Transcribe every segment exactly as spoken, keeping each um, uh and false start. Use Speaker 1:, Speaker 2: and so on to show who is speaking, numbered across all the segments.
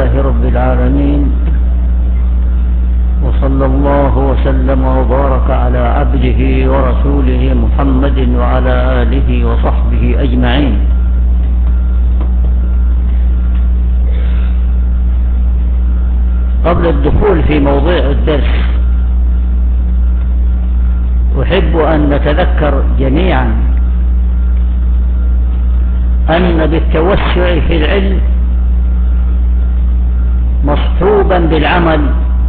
Speaker 1: لله رب العالمين، وصلى الله وسلم وبارك على عبده ورسوله محمد وعلى آله وصحبه أجمعين. قبل الدخول في موضوع الدرس أحب أن نتذكر جميعا أن بالتوسع في العلم مصحوبا بالعمل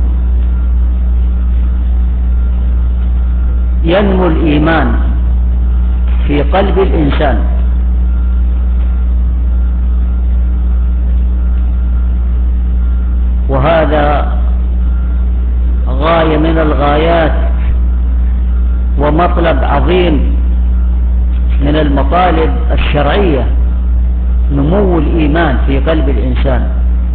Speaker 1: ينمو الإيمان في قلب الإنسان، وهذا غاية من الغايات ومطلب عظيم من المطالب الشرعية، نمو الإيمان في قلب الإنسان.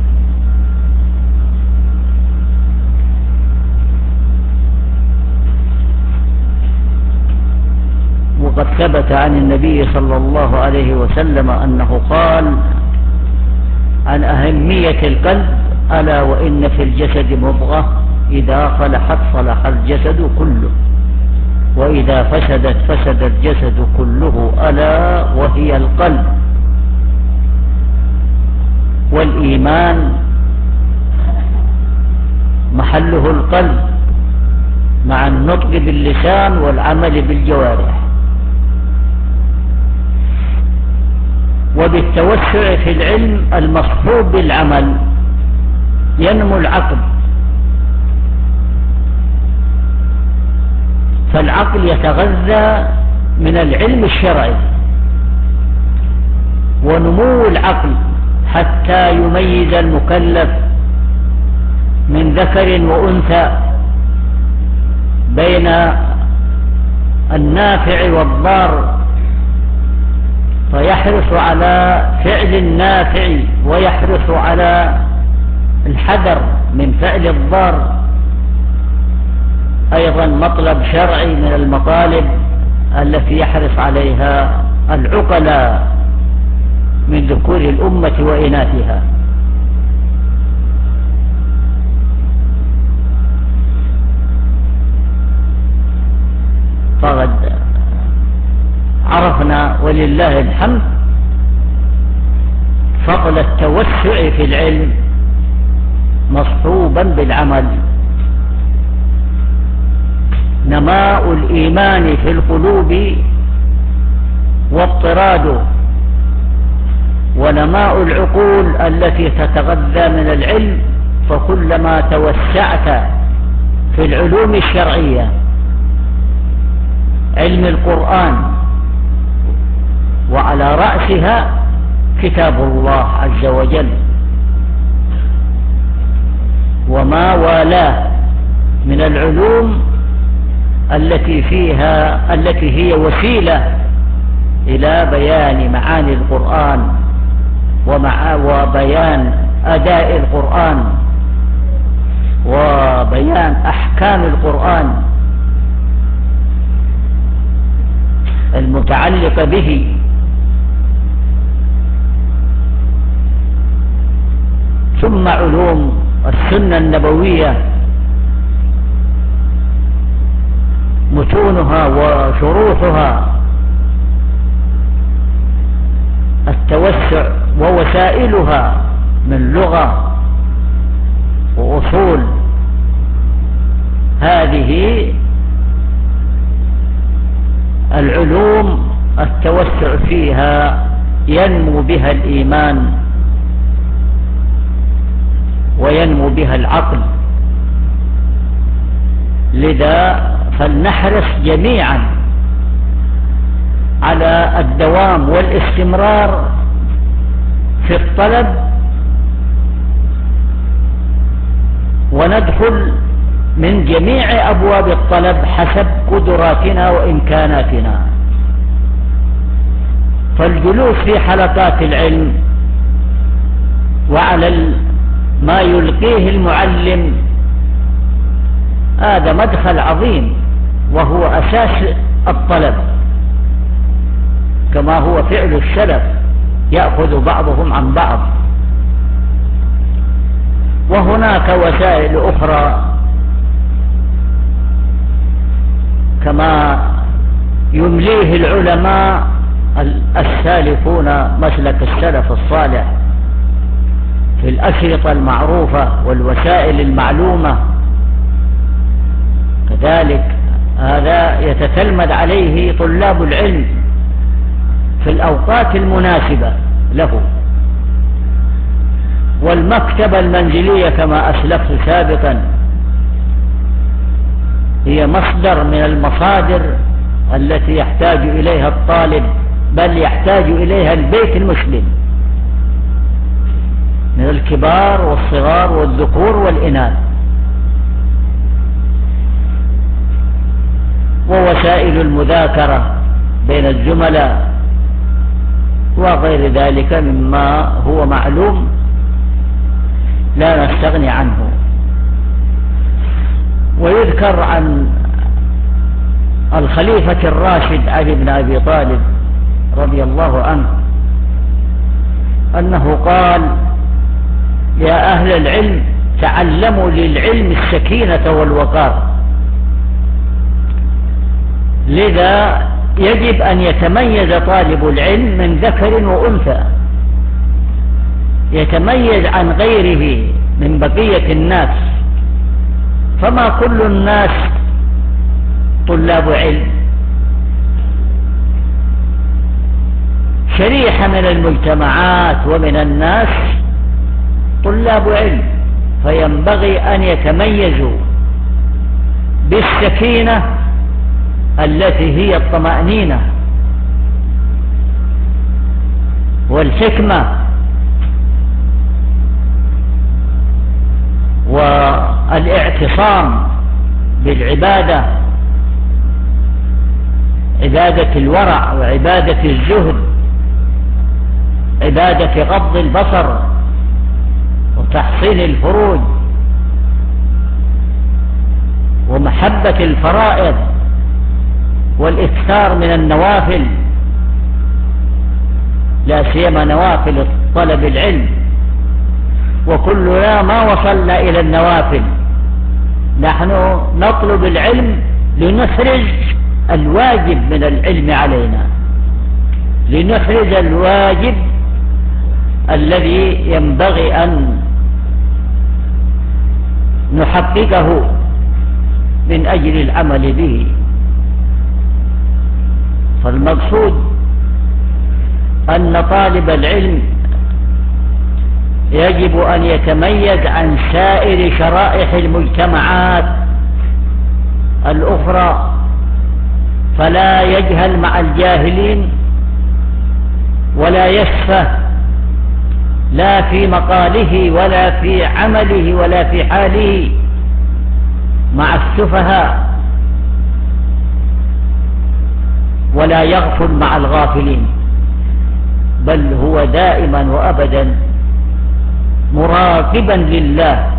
Speaker 1: وقد ثبت عن النبي صلى الله عليه وسلم أنه قال عن أهمية القلب: ألا وإن في الجسد مضغة إذا صلحت صلح الجسد كله، وإذا فسدت فسد الجسد كله، ألا وهي القلب. والإيمان محله القلب مع النطق باللسان والعمل بالجوارح. وبالتوسع في العلم المصحوب بالعمل ينمو العقل، فالعقل يتغذى من العلم الشرعي، ونمو العقل حتى يميز المكلف من ذكر وأنثى، بين النافع والضار، فيحرص على فعل النافع ويحرص على الحذر من فعل الضار. أيضا مطلب شرعي من المطالب التي يحرص عليها العقلاء من ذكور الأمة وإناثها. فقد عرفنا ولله الحمد فضل التوسع في العلم مصحوبا بالعمل. نماء الإيمان في القلوب واضطراده، ونماء العقول التي تتغذى من العلم. فكلما توسعت في العلوم الشرعية، علم القرآن وعلى رأسها كتاب الله عز وجل وما والاه من العلوم التي فيها التي هي وسيلة إلى بيان معاني القرآن ومع وبيان أداء القرآن وبيان أحكام القرآن المتعلقة به. ثم علوم السنة النبوية متونها وشروحها، التوسع ووسائلها من لغة وأصول. هذه العلوم التوسع فيها ينمو بها الإيمان وينمو بها العقل. لذا فلنحرص جميعا على الدوام والاستمرار في الطلب، وندخل من جميع أبواب الطلب حسب قدراتنا وإمكاناتنا. فالجلوس في حلقات العلم وعلى ما يلقيه المعلم هذا مدخل عظيم، وهو أساس الطلب، كما هو فعل السلف، يأخذ بعضهم عن بعض. وهناك وسائل أخرى كما يمليه العلماء السالفون مسلك السلف الصالح في الأشرطة المعروفة والوسائل المعلومة، كذلك هذا يتتلمذ عليه طلاب العلم في الأوقات المناسبة له. والمكتبة المنزلية كما أسلفت سابقا هي مصدر من المصادر التي يحتاج إليها الطالب، بل يحتاج إليها البيت المسلم من الكبار والصغار والذكور والإناث. ووسائل المذاكرة بين الزملاء وغير ذلك مما هو معلوم لا نستغني عنه. ويذكر عن الخليفة الراشد علي بن أبي طالب رضي الله عنه أنه قال: يا أهل العلم تعلموا للعلم السكينة والوقار. لذا يجب أن يتميز طالب العلم من ذكر وأنثى، يتميز عن غيره من بقية الناس، فما كل الناس طلاب علم. شريحة من المجتمعات ومن الناس طلاب علم، فينبغي أن يتميزوا بالسكينة التي هي الطمأنينة والحكمة والاعتصام بالعبادة، عبادة الورع وعبادة الزهد، عبادة غض البصر وتحصين الفروج ومحبة الفرائض والإكثار من النوافل، لا سيما نوافل طلب العلم. وكلنا ما وصلنا إلى النوافل، نحن نطلب العلم لنخرج الواجب من العلم علينا، لنخرج الواجب الذي ينبغي أن نحققه من أجل العمل به. فالمقصود أن طالب العلم يجب أن يتميز عن سائر شرائح المجتمعات الأخرى، فلا يجهل مع الجاهلين ولا يسفه لا في مقاله ولا في عمله ولا في حاله مع السفهاء، ولا يغفل مع الغافلين، بل هو دائما وأبدا مراقبا لله،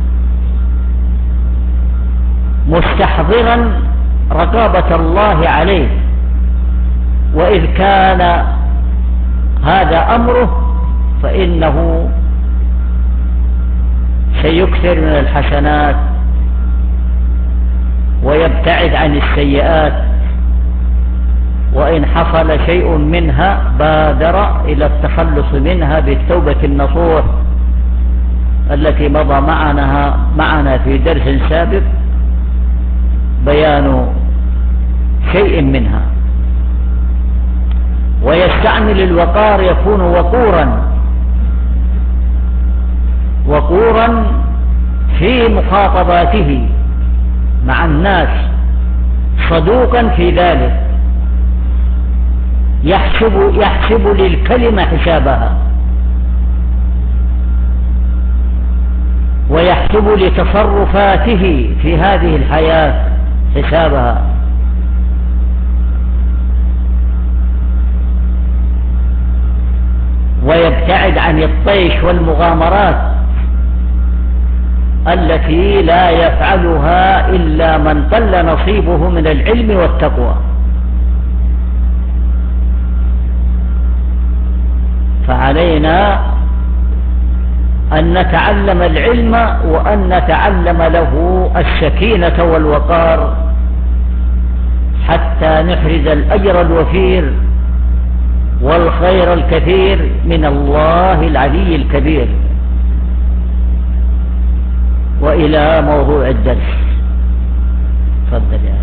Speaker 1: مستحضرا رقابة الله عليه. وإذ كان هذا أمره فإنه سيكثر من الحسنات ويبتعد عن السيئات، وإن حصل شيء منها بادر إلى التخلص منها بالتوبة النصوح التي مضى معنا معنا في درس سابق بيان شيء منها. ويستعمل الوقار، يكون وقورا وقورا في مخاطباته مع الناس، صدوقا في ذلك، يحسب, يحسب للكلمة حسابها، ويحسب لتصرفاته في هذه الحياة حسابها. ويبتعد عن الطيش والمغامرات التي لا يفعلها إلا من قل نصيبه من العلم والتقوى. فعلينا أن نتعلم العلم وأن نتعلم له السكينة والوقار حتى نحرز الأجر الوفير والخير الكثير من الله العلي الكبير. وإلى موضوع الدرس. تفضل يا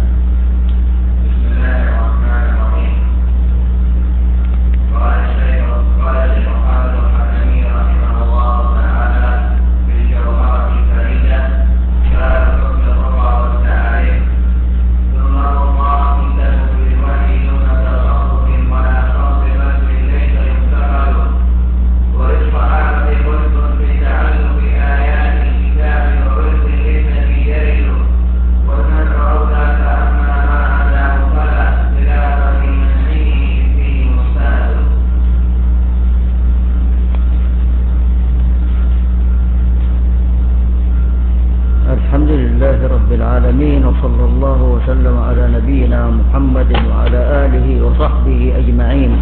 Speaker 1: العالمين، وصلى الله وسلم على نبينا محمد وعلى آله وصحبه أجمعين.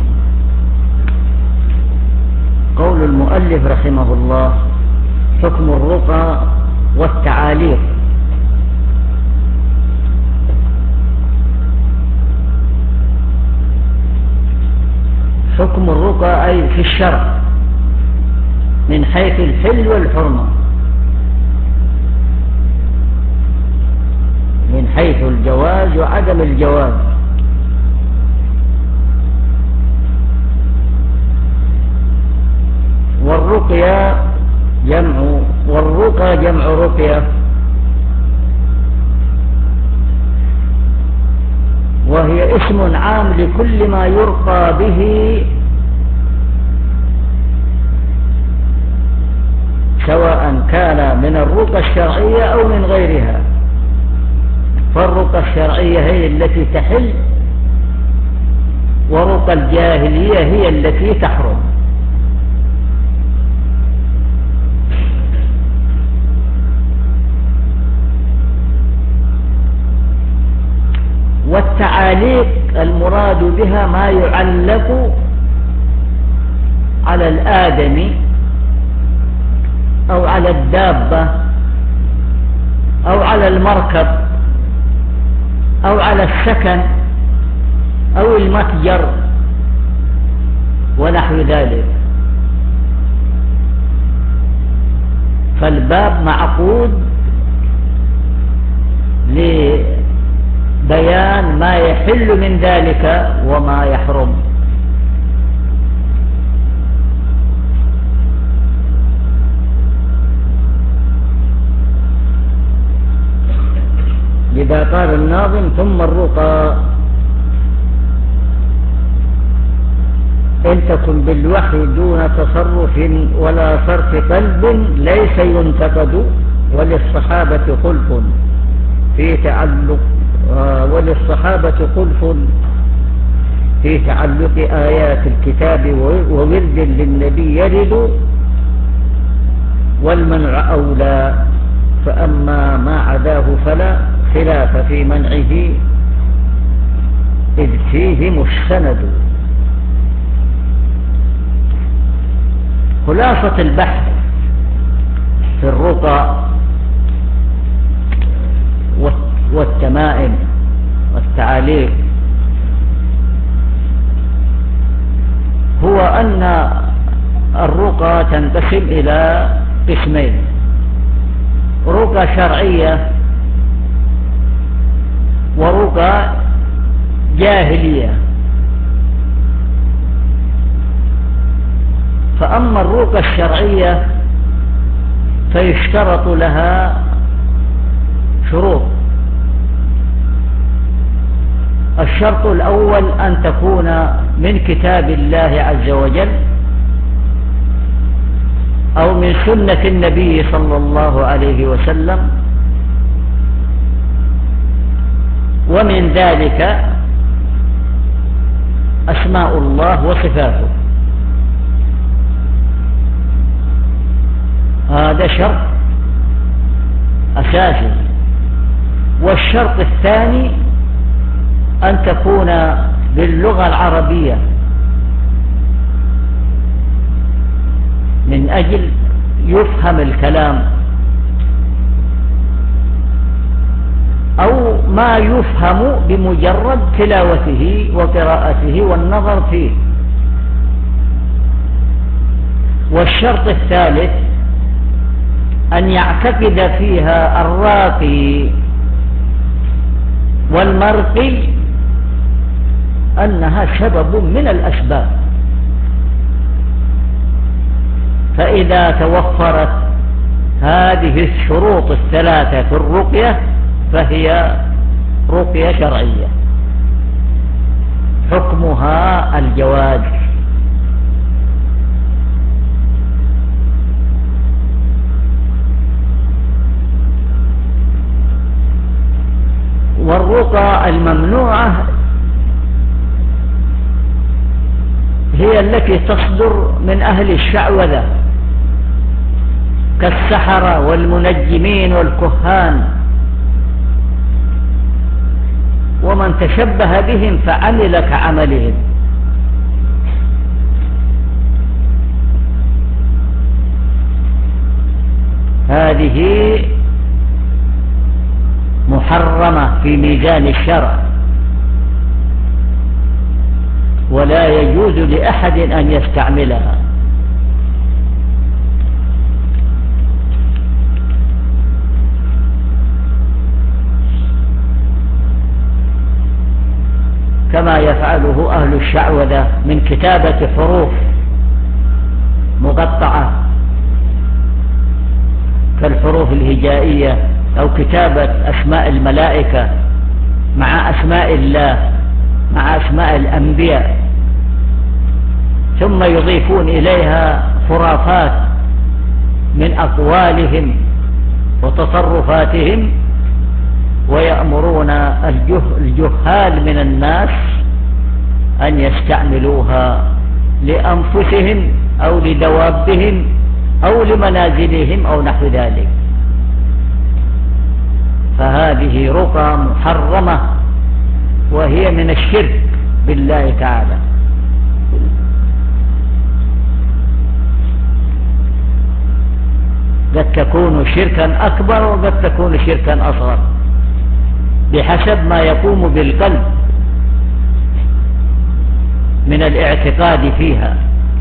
Speaker 1: قول المؤلف رحمه الله: حكم الرقى والتعاليق. حكم الرقى أي في الشرع من حيث الحل والحرمة، من حيث الجواز وعدم الجواز. والرقية جمع والرقى جمع رقية، وهي اسم عام لكل ما يرقى به سواء كان من الرقى الشرعية أو من غيرها. فالرقى الشرعية هي التي تحل، ورقى الجاهلية هي التي تحرم. والتعاليق المراد بها ما يعلق على الآدمي أو على الدابة أو على المركب أو على السكن أو المتجر ونحو ذلك. فالباب معقود لبيان ما يحل من ذلك وما يحرم. لذا قال الناظم: ثم الرقى إن تكن بالوحي دون تصرف ولا صرف قلب ليس ينتقد، وللصحابة خلف في تعلق وللصحابة خلف في تعلق آيات الكتاب وورد للنبي يرد، والمنع أولى، فأما ما عداه فلا خلاف في منعه إذ فيه مستند. خلاصة البحث في الرقى والتمائم والتعاليق هو أن الرقى تنقسم إلى قسمين: رقى شرعية ورقى جاهلية. فأما الرقى الشرعية فيشترط لها شروط. الشرط الأول أن تكون من كتاب الله عز وجل أو من سنة النبي صلى الله عليه وسلم، ومن ذلك أسماء الله وصفاته. هذا شرط أساسي. والشرط الثاني أن تكون باللغة العربية من أجل يفهم الكلام أو ما يفهم بمجرد تلاوته وقراءته والنظر فيه. والشرط الثالث أن يعتقد فيها الراقي والمرقي أنها سبب من الأسباب، فإذا توفرت هذه الشروط الثلاثة في الرقية فهي رقية شرعية، حكمها الجواز. والرقى الممنوعة هي التي تصدر من أهل الشعوذة كالسحرة والمنجمين والكهان، ومن تشبه بهم فعمل كعملهم. هذه محرمة في ميزان الشرع، ولا يجوز لأحد أن يستعملها. كما يفعله أهل الشعوذة من كتابة حروف مقطعة كالحروف الهجائية، أو كتابة أسماء الملائكة مع أسماء الله مع أسماء الأنبياء، ثم يضيفون إليها خرافات من أقوالهم وتصرفاتهم، ويأمرون الجهال من الناس أن يستعملوها لأنفسهم أو لدوابهم أو لمنازلهم أو نحو ذلك. فهذه رقى محرمة، وهي من الشرك بالله تعالى. قد تكون شركا أكبر وقد تكون شركا أصغر بحسب ما يقوم بالقلب من الاعتقاد فيها.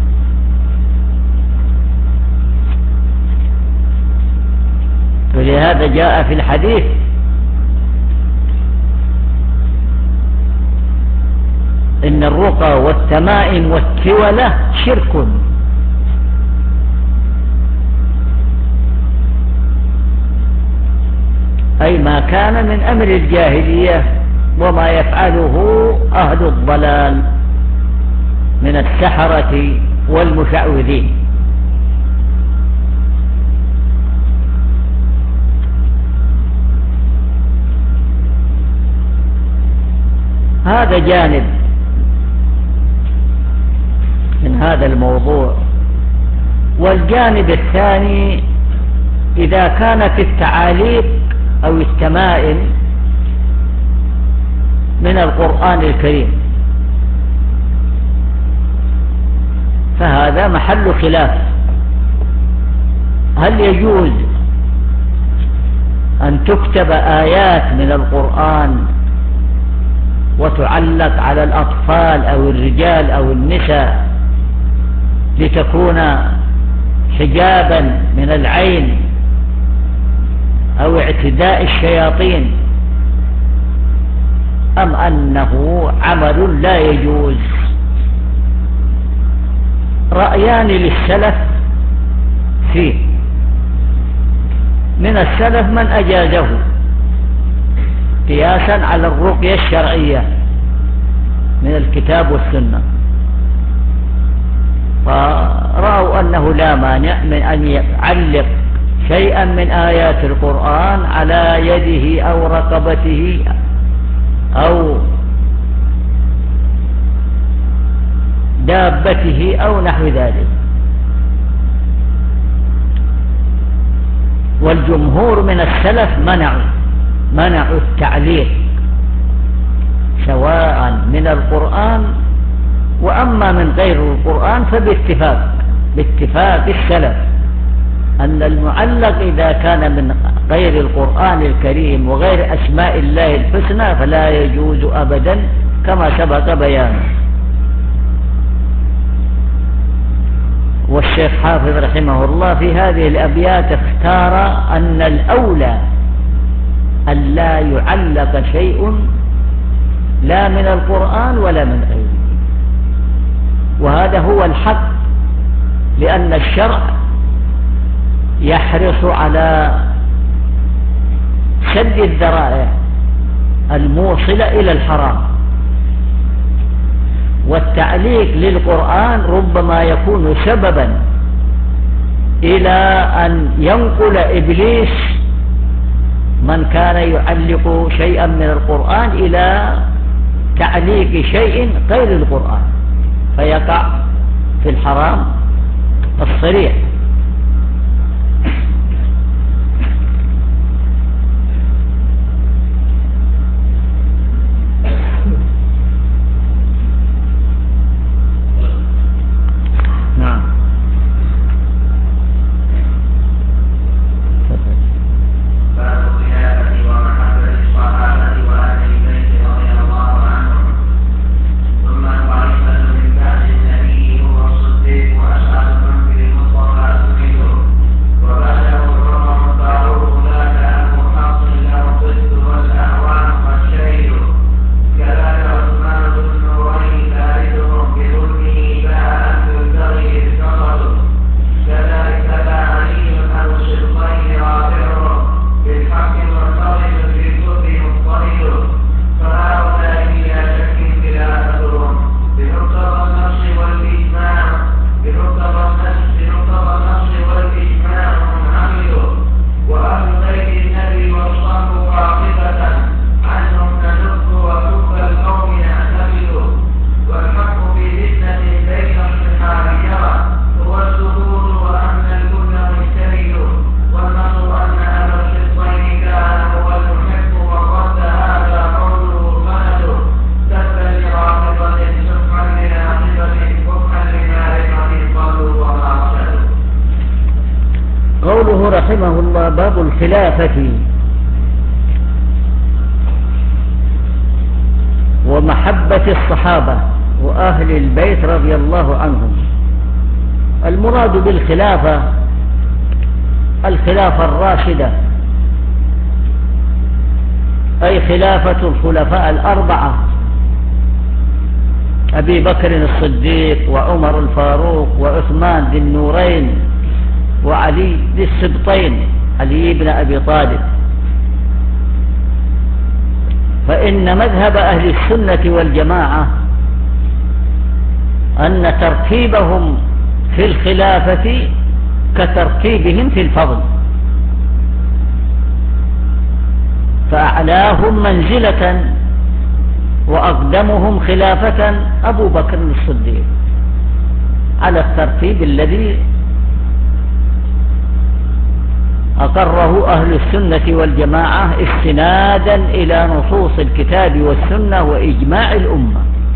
Speaker 1: ولهذا جاء في الحديث إن الرقى والتمائم والتولة شرك. أي ما كان من أمر الجاهلية وما يفعله أهل الضلال من السحرة والمشعوذين. هذا جانب من هذا الموضوع. والجانب الثاني، إذا كانت التعاليق أو التمائم من القرآن الكريم فهذا محل خلاف. هل يجوز أن تكتب آيات من القرآن وتعلق على الأطفال أو الرجال أو النساء لتكون حجابا من العين أو اعتداء الشياطين، أم أنه عمل لا يجوز؟ رأيان للسلف فيه. من السلف من أجازه قياسا على الرقية الشرعية من الكتاب والسنة، فرأوا أنه لا مانع من أن يعلق شيئا من آيات القرآن على يده أو رقبته أو دابته أو نحو ذلك. والجمهور من السلف منعوا منعوا التعليق سواء من القرآن، وأما من غير القرآن فباتفاق باتفاق السلف أن المعلق إذا كان من غير القرآن الكريم وغير أسماء الله الحسنى فلا يجوز أبدا كما سبق بيانه. والشيخ حافظ رحمه الله في هذه الأبيات اختار أن الأولى أن لا يعلق شيء لا من القرآن ولا من غيره، وهذا هو الحق، لأن الشرع يحرص على سد الذرائع الموصلة إلى الحرام، والتعليق للقرآن ربما يكون سببا إلى أن ينقل إبليس من كان يعلق شيئا من القرآن إلى تعليق شيء غير القرآن فيقع في الحرام الصريح. رحمه الله باب الخلافة ومحبة الصحابة وأهل البيت رضي الله عنهم. المراد بالخلافة الخلافة الراشدة، أي خلافة الخلفاء الأربعة أبي بكر الصديق وعمر الفاروق وعثمان ذي النورين وعلي ذي السبطين علي بن أبي طالب. فإن مذهب أهل السنة والجماعة أن ترتيبهم في الخلافة كترتيبهم في الفضل، فأعلاهم منزلة وأقدمهم خلافة أبو بكر الصديق على الترتيب الذي أقره أهل السنة والجماعة استنادا إلى نصوص الكتاب والسنة وإجماع الأمة.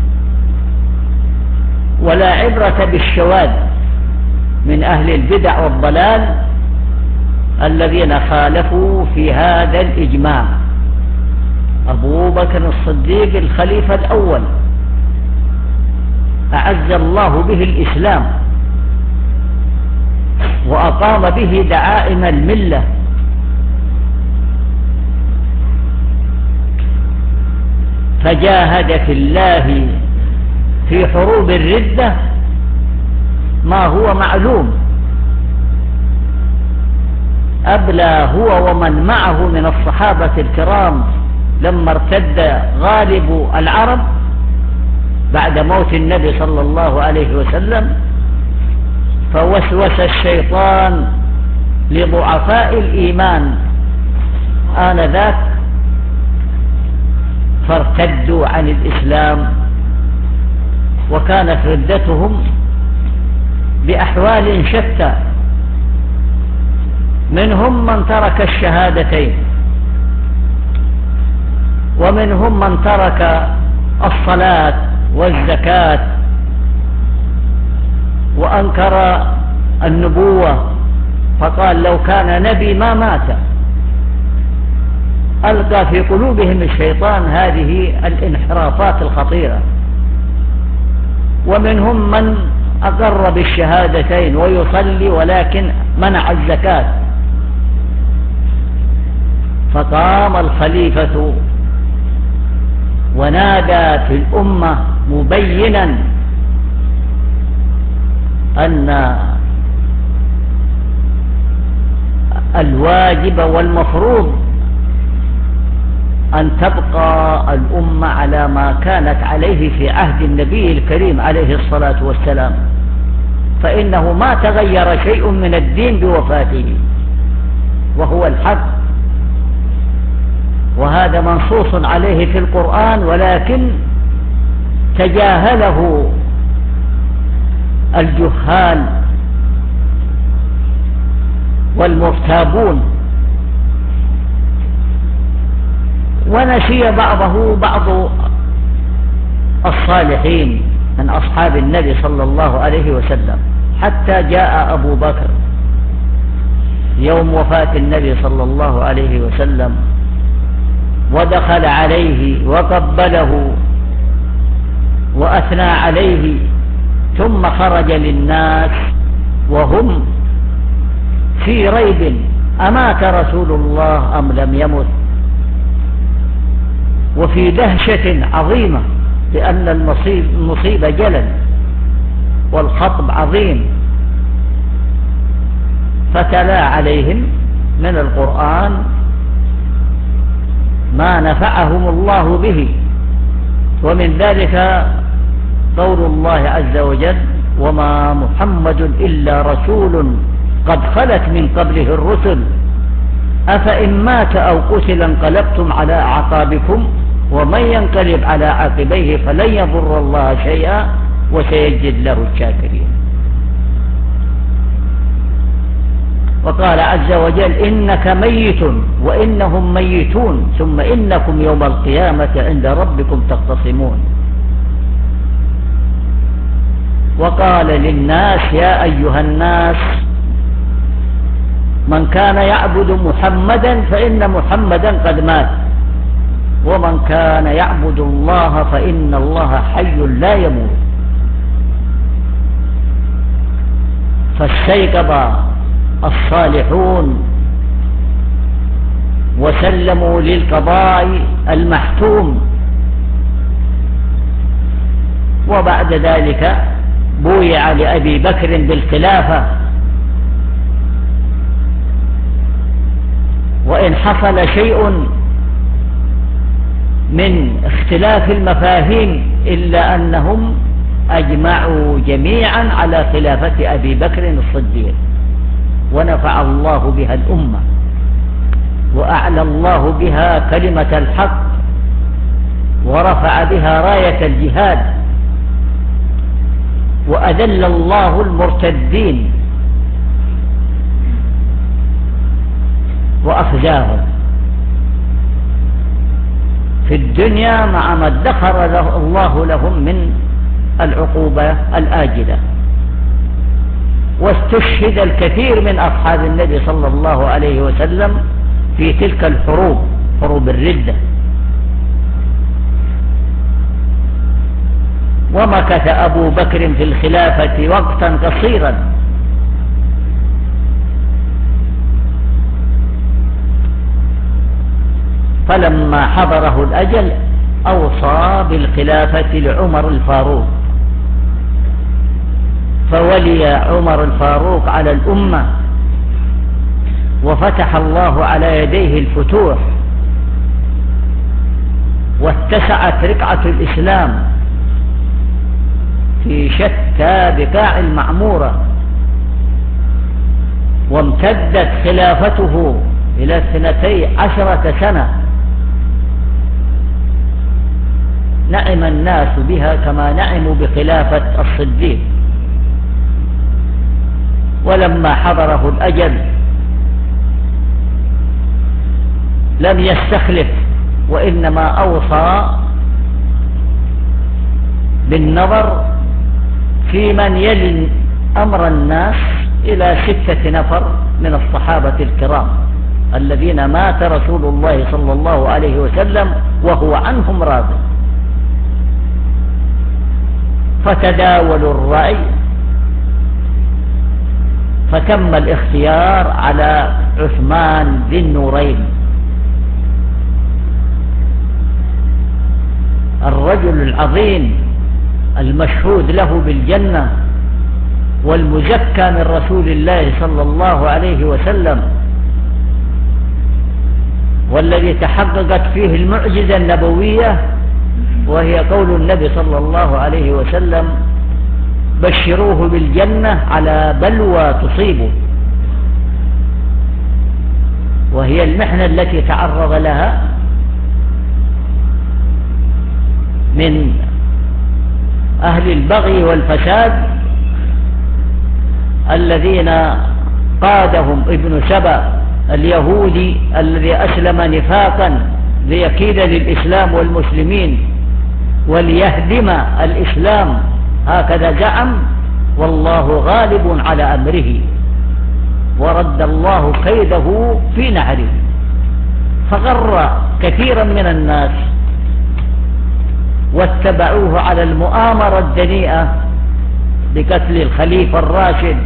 Speaker 1: ولا عبرة بالشواذ من أهل البدع والضلال الذين خالفوا في هذا الإجماع. أبو بكر الصديق الخليفة الأول أعز الله به الإسلام وأقام به دعائم الملة، فجاهد في الله في حروب الردة ما هو معلوم، أبلى هو ومن معه من الصحابة الكرام لما ارتد غالب العرب بعد موت النبي صلى الله عليه وسلم، فوسوس الشيطان لضعفاء الإيمان آنذاك فارتدوا عن الإسلام، وكانت ردتهم بأحوال شتى، منهم من ترك الشهادتين، ومنهم من ترك الصلاة والزكاة وأنكر النبوة فقال لو كان نبي ما مات. ألقى في قلوبهم الشيطان هذه الانحرافات الخطيرة، ومنهم من أقر بالشهادتين ويصلي ولكن منع الزكاة. فقام الخليفة ونادى في الأمة مبينا أن الواجب والمفروض أن تبقى الأمة على ما كانت عليه في عهد النبي الكريم عليه الصلاة والسلام، فإنه ما تغير شيء من الدين بوفاته، وهو الحق، وهذا منصوص عليه في القرآن، ولكن تجاهله الجهال والمرتابون، ونسي بعضه بعض الصالحين من أصحاب النبي صلى الله عليه وسلم، حتى جاء أبو بكر يوم وفاة النبي صلى الله عليه وسلم ودخل عليه وقبله وأثنى عليه، ثم خرج للناس وهم في ريب أمات رسول الله أم لم يمت، وفي دهشة عظيمة، لأن المصيبة جلل والخطب عظيم. فتلا عليهم من القرآن ما نفعهم الله به، ومن ذلك قول الله عز وجل: وما محمد إلا رسول قد خلت من قبله الرسل أفإن مات أو قتل انقلبتم على أعقابكم ومن ينقلب على عقبيه فلن يضر الله شيئا وسيجزي له الشاكرين. وقال عز وجل: إنك ميت وإنهم ميتون ثم إنكم يوم القيامة عند ربكم تختصمون. وقال للناس: يا أيها الناس من كان يعبد محمدا فإن محمدا قد مات، ومن كان يعبد الله فإن الله حي لا يموت. فاستيقظ الصالحون وسلموا للقضاء المحتوم، وبعد ذلك بويع لأبي بكر بالخلافة. وإن حصل شيء من اختلاف المفاهيم إلا أنهم أجمعوا جميعا على خلافة أبي بكر الصديق، ونفع الله بها الأمة، وأعلى الله بها كلمة الحق، ورفع بها راية الجهاد، وأذل الله المرتدين وأخزاهم في الدنيا مع ما ادخر الله لهم من العقوبة الآجلة. واستشهد الكثير من أصحاب النبي صلى الله عليه وسلم في تلك الحروب، حروب الردة. ومكث أبو بكر في الخلافة وقتا قصيرا، فلما حضره الأجل أوصى بالخلافة لعمر الفاروق، فولي عمر الفاروق على الأمة، وفتح الله على يديه الفتوح، واتسعت رقعة الإسلام في شتى بقاع المعمورة، وامتدت خلافته إلى اثنتي عشرة سنة، نعم الناس بها كما نعموا بخلافة الصديق. ولما حضره الأجل لم يستخلف، وإنما أوصى بالنظر في من يلي أمر الناس إلى ستة نفر من الصحابة الكرام الذين مات رسول الله صلى الله عليه وسلم وهو عنهم راض. فتداولوا الرأي فتم الاختيار على عثمان ذي النورين، الرجل العظيم المشهود له بالجنة والمزكى من رسول الله صلى الله عليه وسلم، والذي تحققت فيه المعجزة النبوية، وهي قول النبي صلى الله عليه وسلم: بشروه بالجنة على بلوى تصيبه. وهي المحنة التي تعرض لها من أهل البغي والفساد الذين قادهم ابن سبأ اليهودي الذي أسلم نفاقا ليكيد للإسلام والمسلمين وليهدم الإسلام، هكذا زعم، والله غالب على أمره ورد الله كيده في نحره. فغر كثيرا من الناس واتبعوه على المؤامرة الدنيئة بقتل الخليفة الراشد،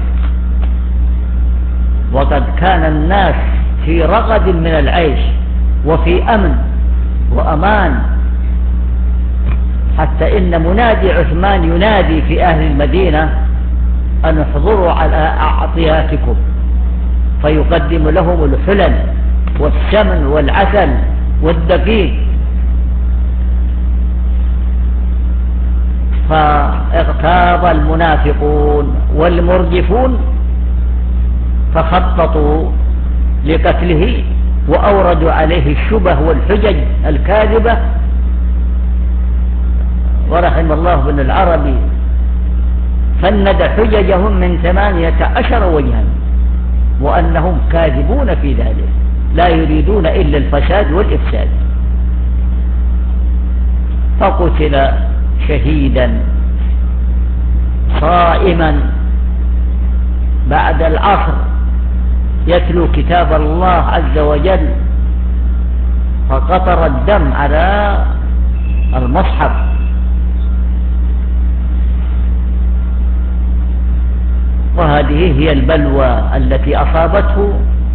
Speaker 1: وقد كان الناس في رغد من العيش وفي أمن وأمان، حتى إن منادي عثمان ينادي في أهل المدينة أن احضروا على أعطياتكم، فيقدم لهم الحلل والسمن والعسل والدقيق. فاغتاظ المنافقون والمرجفون فخططوا لقتله وأوردوا عليه الشبه والحجج الكاذبة. ورحم الله بن العربي فند حججهم من ثمانية عشر وجها، وأنهم كاذبون في ذلك، لا يريدون إلا الفساد والإفساد. فقتل شهيدا صائما بعد العصر يتلو كتاب الله عز وجل، فقطر الدم على المصحف. وهذه هي البلوى التي أصابته،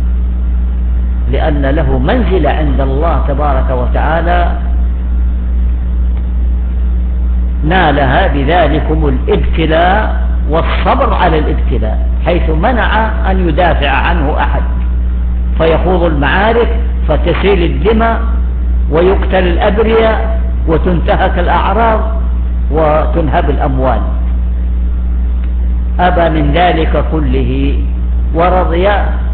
Speaker 1: لأن له منزلة عند الله تبارك وتعالى نالها بذلكم الابتلاء والصبر على الابتلاء، حيث منع أن يدافع عنه أحد، فيخوض المعارك فتسيل الدماء ويقتل الأبرياء وتنتهك الأعراض وتنهب الأموال. أبى من ذلك كله ورضي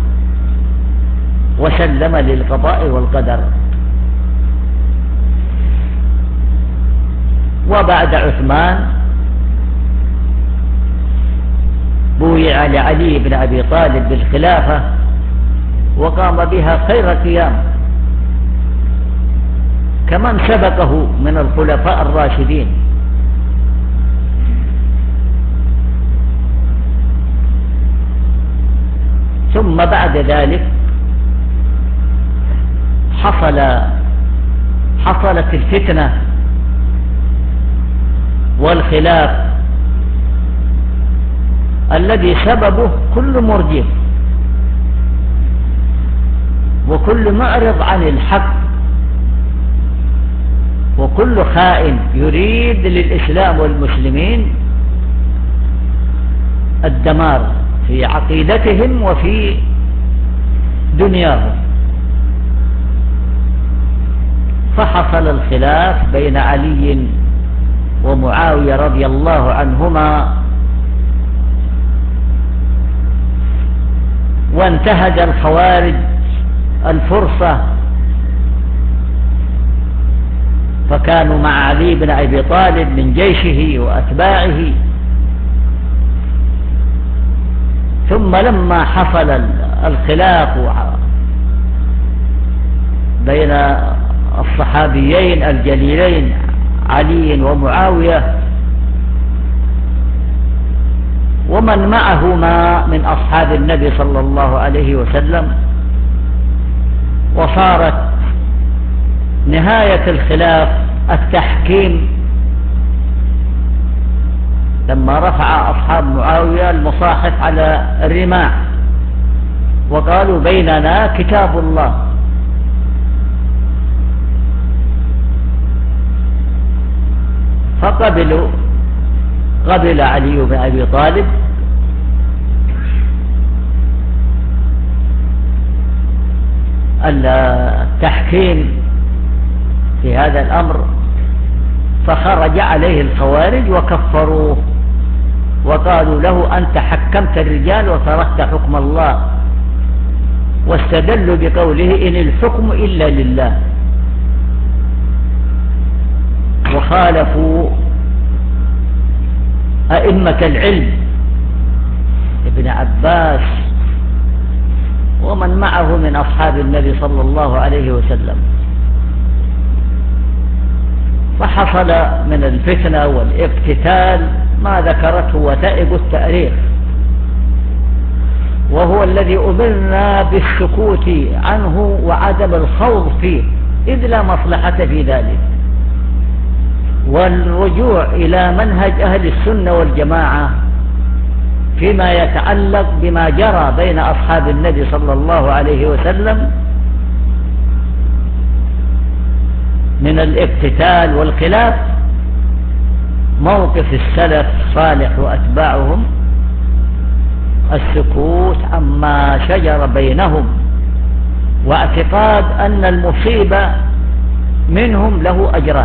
Speaker 1: وسلم للقضاء والقدر. وبعد عثمان بويع لعلي بن أبي طالب بالخلافة وقام بها خير قيام، كمن سبقه من الخلفاء الراشدين. ثم بعد ذلك حصل حصلت الفتنة والخلاف الذي سببه كل مرجف وكل معرض عن الحق وكل خائن يريد للإسلام والمسلمين الدمار في عقيدتهم وفي دنياهم. فحصل الخلاف بين علي ومعاوية رضي الله عنهما، وانتهز الخوارج الفرصة فكانوا مع علي بن أبي طالب من جيشه وأتباعه. ثم لما حصل الخلاف بين الصحابيين الجليلين علي ومعاوية، ومن معهما من أصحاب النبي صلى الله عليه وسلم. وصارت نهاية الخلاف التحكيم لما رفع أصحاب معاوية المصاحف على الرماح وقالوا بيننا كتاب الله، فقبلوا قبل علي بن أبي طالب التحكيم في هذا الأمر، فخرج عليه الخوارج وكفروه وقالوا له أنت حكمت الرجال وتركت حكم الله، واستدلوا بقوله إن الحكم إلا لله، وخالفوا أئمة العلم ابن عباس ومن معه من أصحاب النبي صلى الله عليه وسلم. فحصل من الفتنة والاقتتال ما ذكرته وثائق التاريخ، وهو الذي أمرنا بالسكوت عنه وعدم الخوض فيه إذ لا مصلحة في ذلك، والرجوع إلى منهج أهل السنة والجماعة فيما يتعلق بما جرى بين أصحاب النبي صلى الله عليه وسلم من الاقتتال والخلاف. موقف السلف الصالح وأتباعهم السكوت عما شجر بينهم، واعتقاد أن المصيبة منهم له أجران،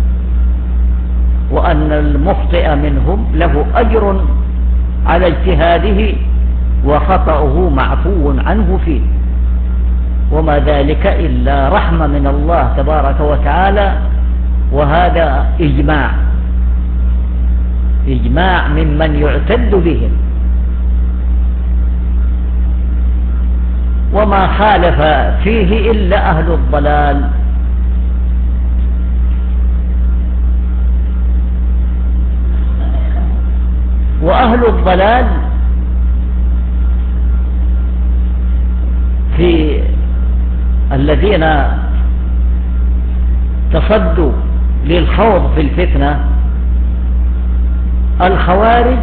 Speaker 1: وأن المخطئ منهم له أجر على اجتهاده وخطأه معفو عنه فيه، وما ذلك إلا رحمة من الله تبارك وتعالى. وهذا إجماع إجماع ممن يعتد بهم، وما خالف فيه إلا أهل الضلال. وأهل الضلال في الذين تصدوا للخوض في الفتنة الخوارج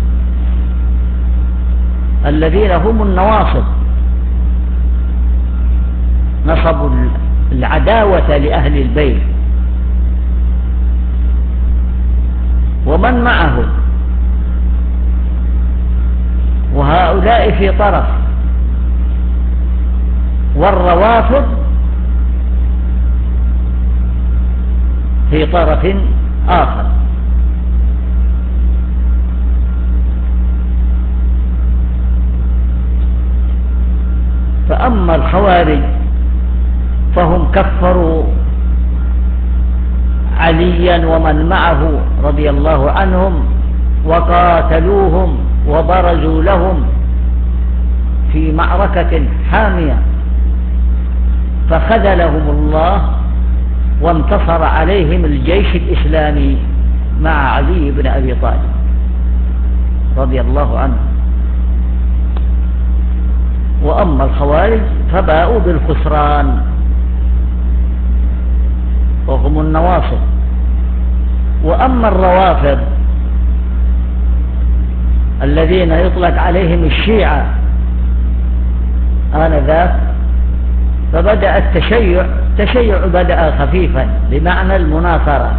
Speaker 1: الذين هم النواصب، نصبوا العداوة لأهل البيت ومن معه، وهؤلاء في طرف، والروافض في طرف آخر. فأما الخوارج فهم كفروا عليا ومن معه رضي الله عنهم وقاتلوهم وبرزوا لهم في معركة حامية، فخذلهم الله وانتصر عليهم الجيش الإسلامي مع علي بن أبي طالب رضي الله عنه. وأما الخوارج فباءوا بالخسران وهم النواصب. وأما الروافض الذين يطلق عليهم الشيعة آنذاك، فبدأ التشيع تشيع بدأ خفيفا بمعنى المناصرة،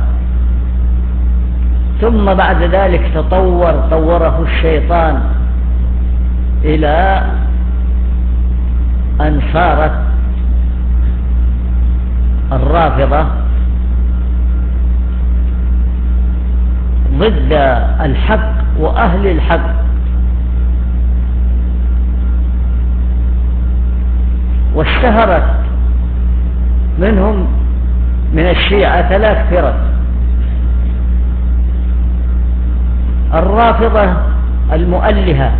Speaker 1: ثم بعد ذلك تطور طوره الشيطان إلى أن صارت الرافضة ضد الحق وأهل الحق، واشتهرت منهم من الشيعة ثلاث فرق: الرافضة المؤلهة،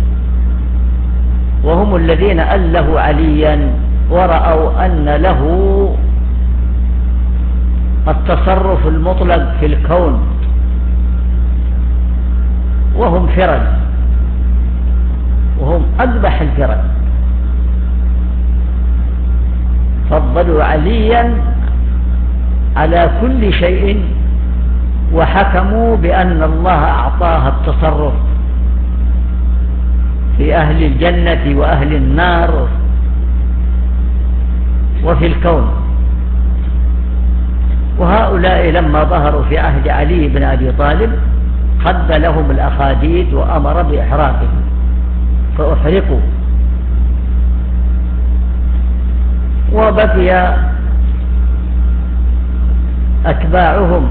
Speaker 1: وهم الذين ألهوا عليا ورأوا أن له التصرف المطلق في الكون، وهم فرق وهم أقبح الفرق، فضلوا عليا على كل شيء، وحكموا بأن الله أعطاها التصرف في أهل الجنة وأهل النار وفي الكون. وهؤلاء لما ظهروا في عهد علي بن أبي طالب خد لهم الأخاديد وأمر بإحراقهم فأحرقوا، وبقي أتباعهم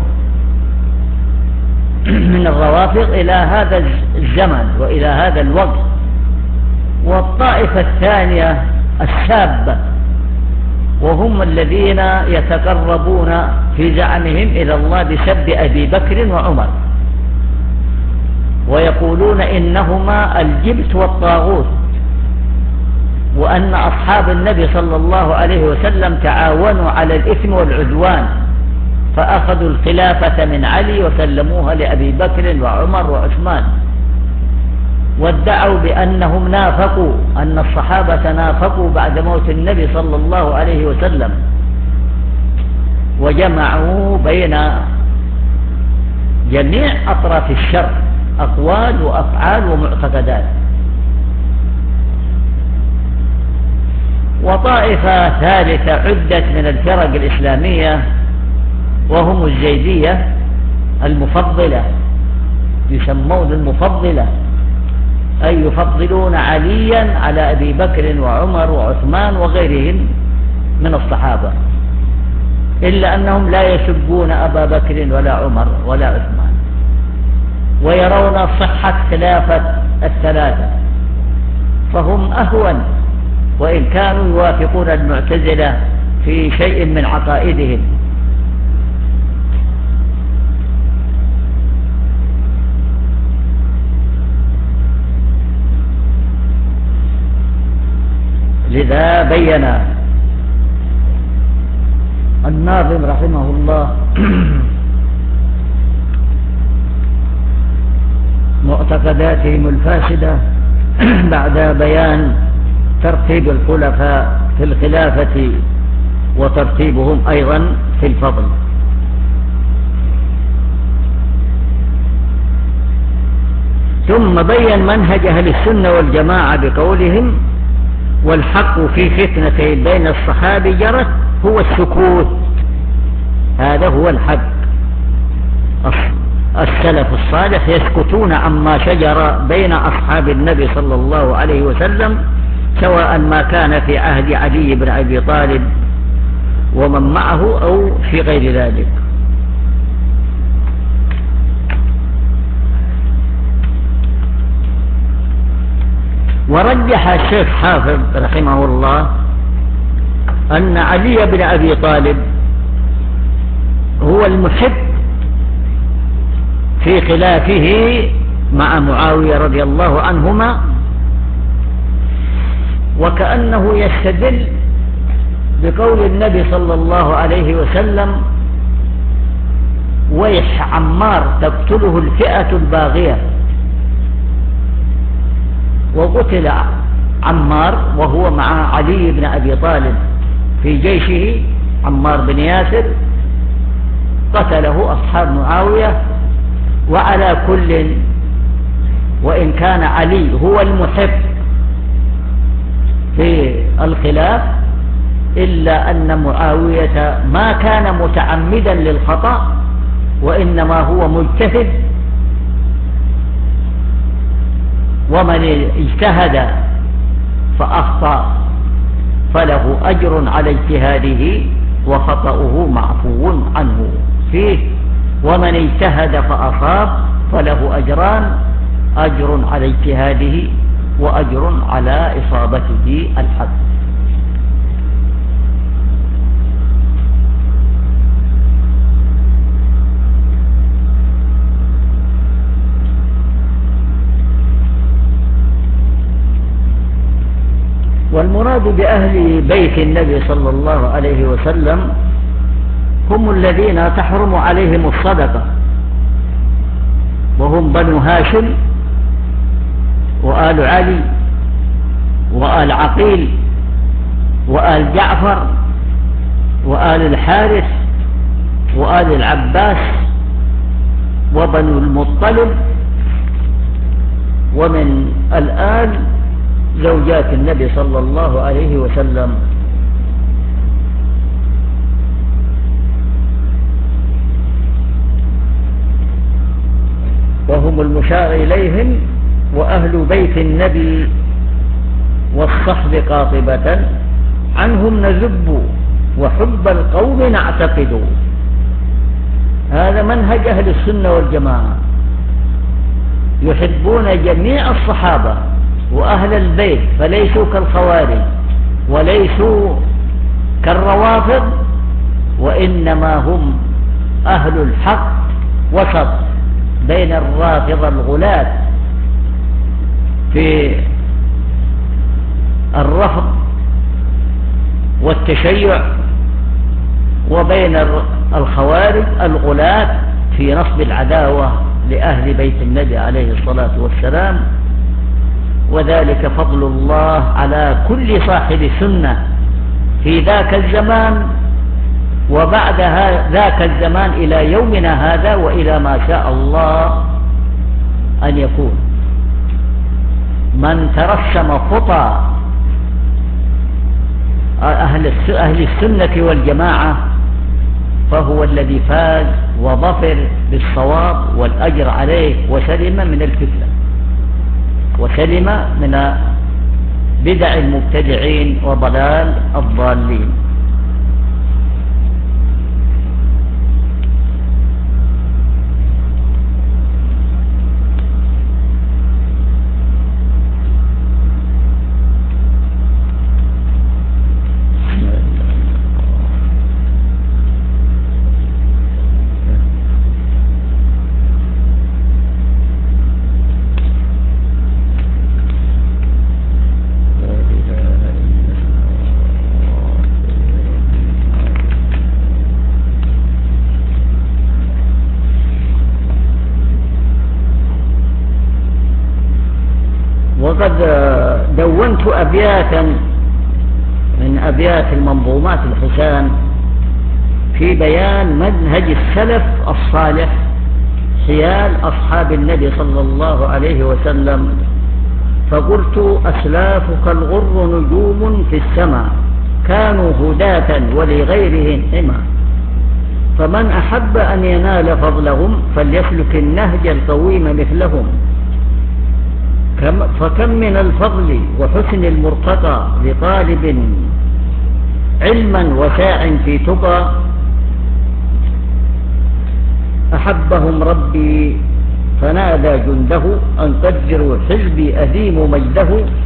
Speaker 1: من الروافض إلى هذا الزمن وإلى هذا الوقت. والطائفة الثانية الشابة، وهم الذين يتقربون في زعمهم إلى الله بسب أبي بكر وعمر، ويقولون إنهما الجبت والطاغوت، وأن أصحاب النبي صلى الله عليه وسلم تعاونوا على الإثم والعدوان، فأخذوا الخلافة من علي وسلموها لأبي بكر وعمر وعثمان، وادعوا بأنهم نافقوا، أن الصحابة نافقوا بعد موت النبي صلى الله عليه وسلم، وجمعوا بين جميع أطراف الشر أقوال وأفعال ومعتقدات. وطائفة ثالثة عدت من الفرق الإسلامية، وهم الزيدية المفضلة، يسمون المفضلة، أي يفضلون عليا على أبي بكر وعمر وعثمان وغيرهم من الصحابة، إلا أنهم لا يسبون أبا بكر ولا عمر ولا عثمان، ويرون صحة خلافة الثلاثة، فهم أهون، وإن كانوا يوافقون المعتزلة في شيء من عقائدهم. لذا بين الناظم رحمه الله معتقداتهم الفاسدة بعد بيان ترتيب الخلفاء في الخلافة وترتيبهم أيضا في الفضل. ثم بين منهج أهل السنة والجماعة بقولهم: والحق في فتنتين بين الصحابة جرت هو السكوت، هذا هو الحق. السلف الصالح يسكتون عما شجر بين أصحاب النبي صلى الله عليه وسلم، سواء ما كان في عهد علي بن أبي طالب ومن معه أو في غير ذلك. ورجح الشيخ حافظ رحمه الله أن علي بن أبي طالب هو المحب في خلافه مع معاوية رضي الله عنهما، وكأنه يستدل بقول النبي صلى الله عليه وسلم: ويح عمار تقتله الفئة الباغية. وقتل عمار وهو مع علي بن أبي طالب في جيشه، عمار بن ياسر قتله أصحاب معاوية. وعلى كل، وإن كان علي هو المحب في الخلاف، إلا أن معاوية ما كان متعمدا للخطأ، وإنما هو مجتهد، ومن اجتهد فأخطأ فله أجر على اجتهاده وخطأه معفو عنه فيه، ومن اجتهد فأصاب فله أجران: أجر على اجتهاده وأجر على إصابته الحق. والمراد بأهل بيت النبي صلى الله عليه وسلم هم الذين تحرم عليهم الصدقة، وهم بنو هاشم وآل علي وآل عقيل وآل جعفر وآل الحارث وآل العباس وبنو المطلب، ومن الآل زوجات النبي صلى الله عليه وسلم. وهم المشار إليهم وأهل بيت النبي والصحب قاطبة، عنهم نذب وحب القوم نعتقد. هذا منهج أهل السنة والجماعة، يحبون جميع الصحابة وأهل البيت، فليسوا كالخوارج وليسوا كالروافض، وإنما هم أهل الحق وسط بين الرافضة الغلاة في الرفض والتشيع، وبين الخوارج الغلاة في نصب العداوة لأهل بيت النبي عليه الصلاة والسلام. وذلك فضل الله على كل صاحب سنة في ذاك الزمان وبعد ذاك الزمان إلى يومنا هذا وإلى ما شاء الله أن يكون. من ترسم خطى أهل السنة والجماعة فهو الذي فاز وظفر بالصواب والأجر عليه، وسلم من الفتنة وسلم من بدع المبتدعين وضلال الضالين. وقد دونت أبياتا من أبيات المنظومات الحسان في بيان منهج السلف الصالح حيال أصحاب النبي صلى الله عليه وسلم، فقلت: أسلافك الغر نجوم في السماء، كانوا هداة ولغيرهم حمى، فمن أحب أن ينال فضلهم فليسلك النهج القويم مثلهم، فكم من الفضل وحسن المرتقى لطالب علما وساع في تقى، أحبهم ربي فنادى جنده أن قدروا حزبي أديم مجده.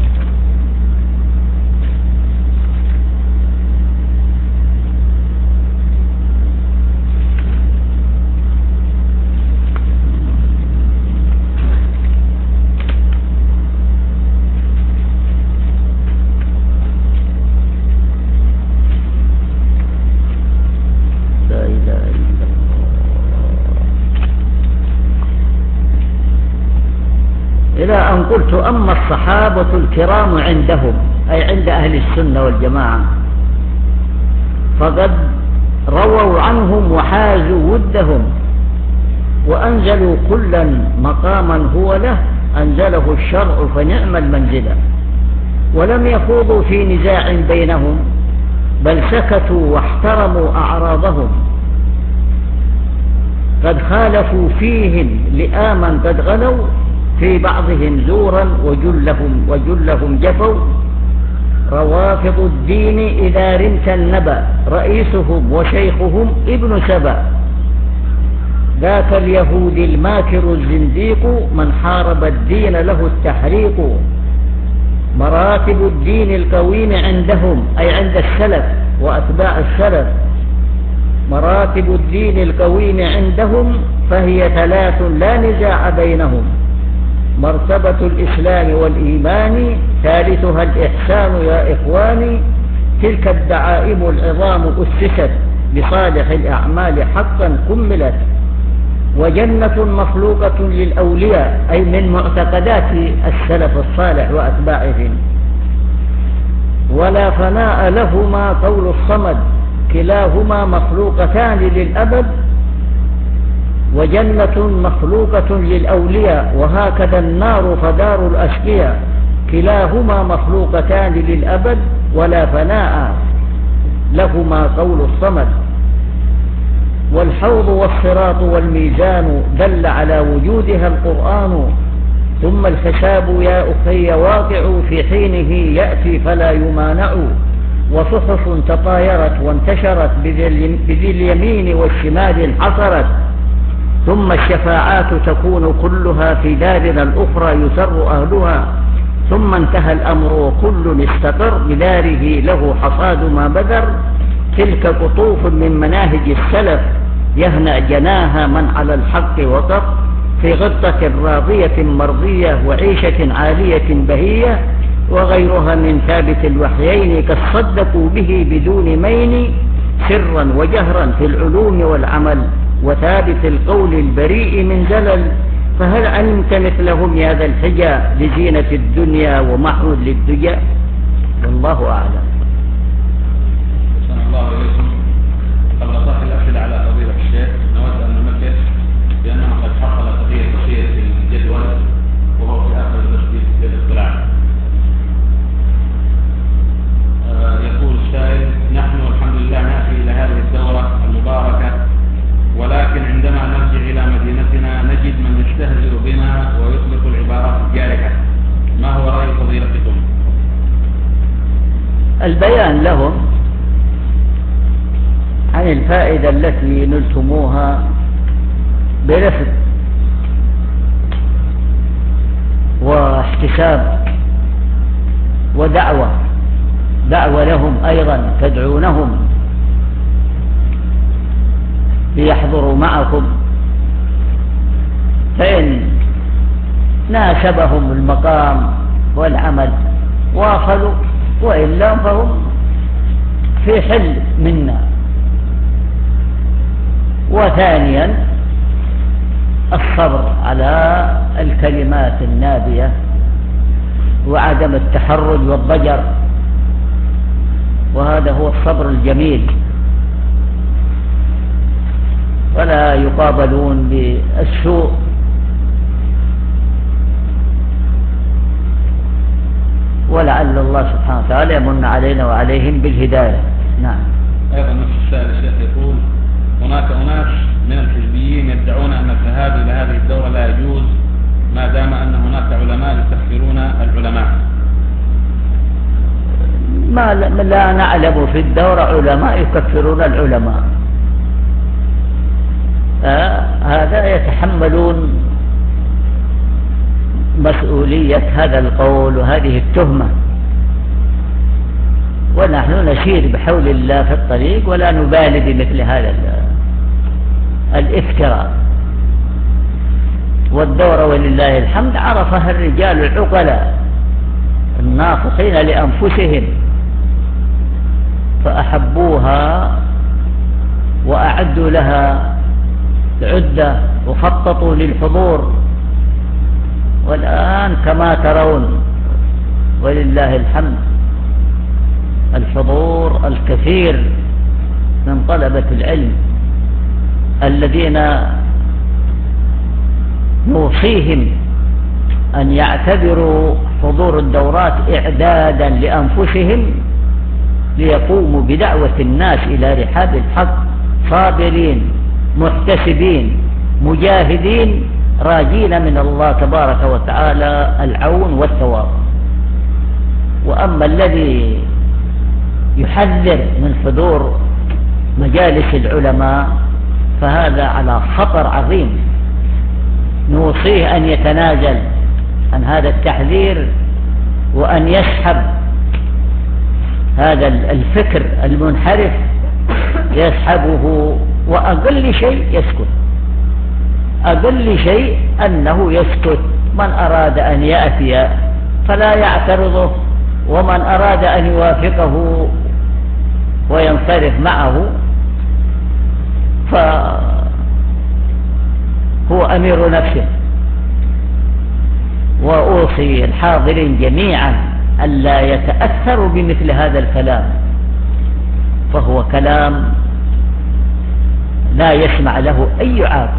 Speaker 1: إلى أن قلت: أما الصحابة الكرام عندهم، أي عند أهل السنة والجماعة، فقد رووا عنهم وحازوا ودهم، وأنزلوا كلا مقاما هو له، أنزله الشرع فنعم المنزلة، ولم يخوضوا في نزاع بينهم، بل سكتوا واحترموا أعراضهم، قد خالفوا فيهم لآما قد غلوا، في بعضهم زورا وجلهم, وجلهم جفوا، روافض الدين إذا رمت النبأ، رئيسهم وشيخهم ابن سبأ، ذاك اليهود الماكر الزنديق، من حارب الدين له التحريق، مراتب الدين القويم عندهم، أي عند السلف وأتباع السلف، مراتب الدين القويم عندهم فهي ثلاث لا نزاع بينهم، مرتبة الإسلام والإيمان، ثالثها الإحسان يا إخواني، تلك الدعائم العظام أسست، بصالح الأعمال حقا كملت، وجنة مخلوقة للأولياء، أي من معتقدات السلف الصالح وأتباعهم، ولا فناء لهما قول الصمد، كلاهما مخلوقتان للأبد، وجنة مخلوقة للأولياء، وهكذا النار فدار الأشقياء، كلاهما مخلوقتان للأبد ولا فناء لهما قول الصمد. والحوض والصراط والميزان دل على وجودها القرآن، ثم الحساب يا أخي واقع في حينه يأتي فلا يمانع، وصحف تطايرت وانتشرت بذي اليمين والشمال انحصرت، ثم الشفاعات تكون كلها في دارنا الأخرى يسر أهلها، ثم انتهى الأمر وكل استقر بداره له حصاد ما بذر، تلك قطوف من مناهج السلف يهنأ جناها من على الحق وقف، في غطة راضية مرضية وعيشة عالية بهية، وغيرها من ثابت الوحيين قد صدقوا به بدون مين، سرا وجهرا في العلوم والعمل، وثابت القول البريء من زلل، فهل علمت مثلهم يا ذا الحجى لزينة الدنيا ومحو للدجى؟ والله أعلم.
Speaker 2: أحسن الله إليكم. قبل طرح الأسئلة على فضيلة الشيخ نود أن ننبه بأنه قد حصل تغيير بسيط في الجدول وهو في آخر التشكيل للاطلاع. آه يقول السائل: نحن الحمد لله نأتي إلى هذه الدورة المباركة، ولكن عندما نرجع إلى مدينتنا نجد من يستهزئ بنا ويطلق العبارات الجارحة، ما هو رأي فضيلتكم؟
Speaker 1: البيان لهم عن الفائدة التي نلتموها برفق واحتساب ودعوة، دعوة لهم أيضا تدعونهم ليحضروا معكم، فإن ناسبهم المقام والعمل واصلوا، وإلا فهم في حل منا. وثانيا الصبر على الكلمات النابية وعدم التحرج والضجر، وهذا هو الصبر الجميل، ولا يقابلون بالسوء. ولعل الله سبحانه وتعالى يمن علينا وعليهم بالهداية. نعم.
Speaker 2: أيضا نفس السائل الشيخ يقول: هناك أناس من الحزبيين يدعون أن الذهاب إلى هذه الدورة لا يجوز ما دام أن هناك علماء يكفرون العلماء.
Speaker 1: ما لا نعلم في الدورة علماء يكفرون العلماء، آه هذا يتحملون مسؤولية هذا القول وهذه التهمة، ونحن نسير بحول الله في الطريق ولا نبالي بمثل هذا الافتراء. والدورة ولله الحمد عرفها الرجال العقلاء الناصحين لأنفسهم، فأحبوها وأعدوا لها عدة وخططوا للحضور، والآن كما ترون ولله الحمد الحضور الكثير من طلبة العلم الذين نوصيهم أن يعتبروا حضور الدورات إعدادا لأنفسهم ليقوموا بدعوة الناس إلى رحاب الحق، صابرين محتسبين مجاهدين راجين من الله تبارك وتعالى العون والثواب. وأما الذي يحذر من حضور مجالس العلماء فهذا على خطر عظيم، نوصيه أن يتنازل عن هذا التحذير وأن يسحب هذا الفكر المنحرف يسحبه، وأقل شيء يسكت، أقل شيء أنه يسكت. من أراد أن يأتي فلا يعترضه، ومن أراد أن يوافقه وينصرف معه فهو أمير نفسه. وأوصي الحاضرين جميعا ألا يتأثروا بمثل هذا الكلام، فهو كلام لا يسمع له أي عاقل.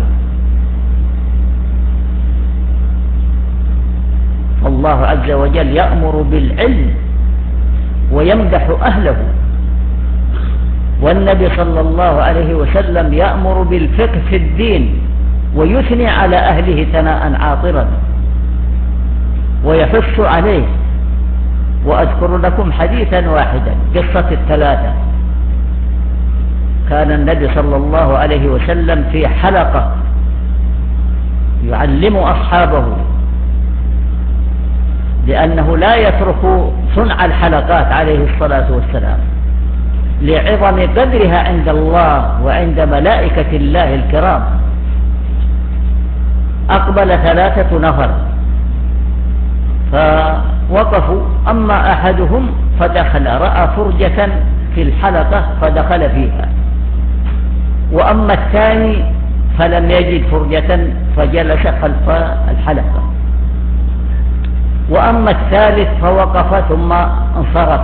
Speaker 1: الله عز وجل يأمر بالعلم ويمدح أهله، والنبي صلى الله عليه وسلم يأمر بالفقه في الدين ويثني على أهله ثناء عاطرا ويحث عليه. وأذكر لكم حديثا واحدا، قصة الثلاثة. كان النبي صلى الله عليه وسلم في حلقة يعلم أصحابه، لأنه لا يترك صنع الحلقات عليه الصلاة والسلام لعظم قدرها عند الله وعند ملائكة الله الكرام. أقبل ثلاثة نفر فوقفوا، أما أحدهم فدخل، رأى فرجة في الحلقة فدخل فيها، وأما الثاني فلم يجد فرجة فجلس خلف الحلقة، وأما الثالث فوقف ثم انصرف.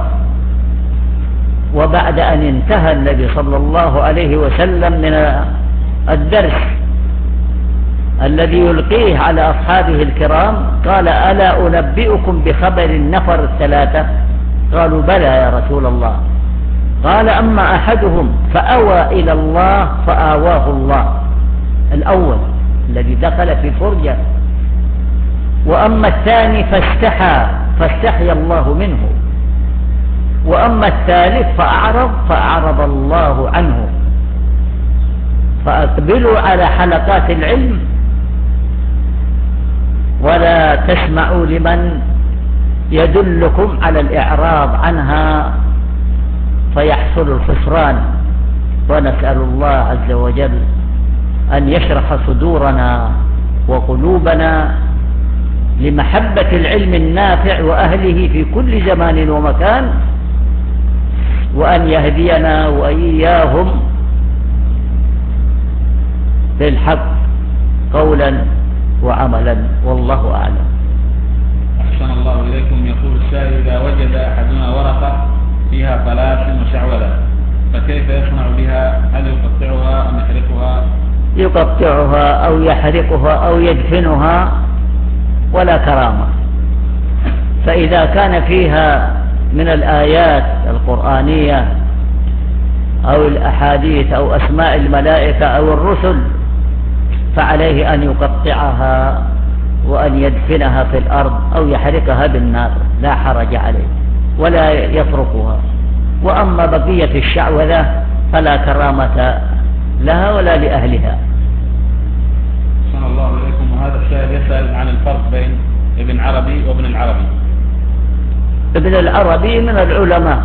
Speaker 1: وبعد أن انتهى النبي صلى الله عليه وسلم من الدرس الذي يلقيه على أصحابه الكرام قال: ألا أنبئكم بخبر النفر الثلاثة؟ قالوا: بلى يا رسول الله. قال: أما أحدهم فأوى إلى الله فآواه الله، الأول الذي دخل في فرجة، وأما الثاني فاستحى فاستحي الله منه، وأما الثالث فأعرض فأعرض الله عنه. فأقبلوا على حلقات العلم ولا تسمعوا لمن يدلكم على الإعراض عنها فيحصل الخسران. ونسأل الله عز وجل أن يشرح صدورنا وقلوبنا لمحبة العلم النافع وأهله في كل زمان ومكان، وأن يهدينا وإياهم للحق قولا وعملا، والله أعلم.
Speaker 2: أحسن الله إليكم. يقول السائل: إذا وجد أحدنا ورقة فيها طلاسم وشعوذة فكيف يصنع بها؟ هل يقطعها أم يحرقها؟
Speaker 1: يقطعها أو يحرقها أو يدفنها ولا كرامة. فإذا كان فيها من الآيات القرآنية أو الأحاديث أو أسماء الملائكة أو الرسل فعليه أن يقطعها وأن يدفنها في الأرض أو يحرقها بالنار، لا حرج عليه، ولا يتركها. وأما بقية الشعوذة فلا كرامة لها ولا لأهلها.
Speaker 2: صلى الله عليكم. وهذا السائل يسأل عن الفرق بين ابن عربي وابن العربي.
Speaker 1: ابن العربي من العلماء،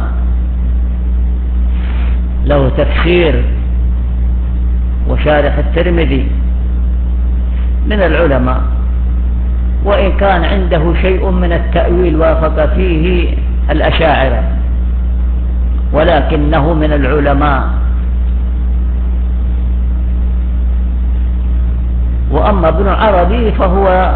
Speaker 1: له تفسير وشارح الترمذي، من العلماء، وإن كان عنده شيء من التأويل وافق فيه الأشاعرة، ولكنه من العلماء. وأما ابن عربي فهو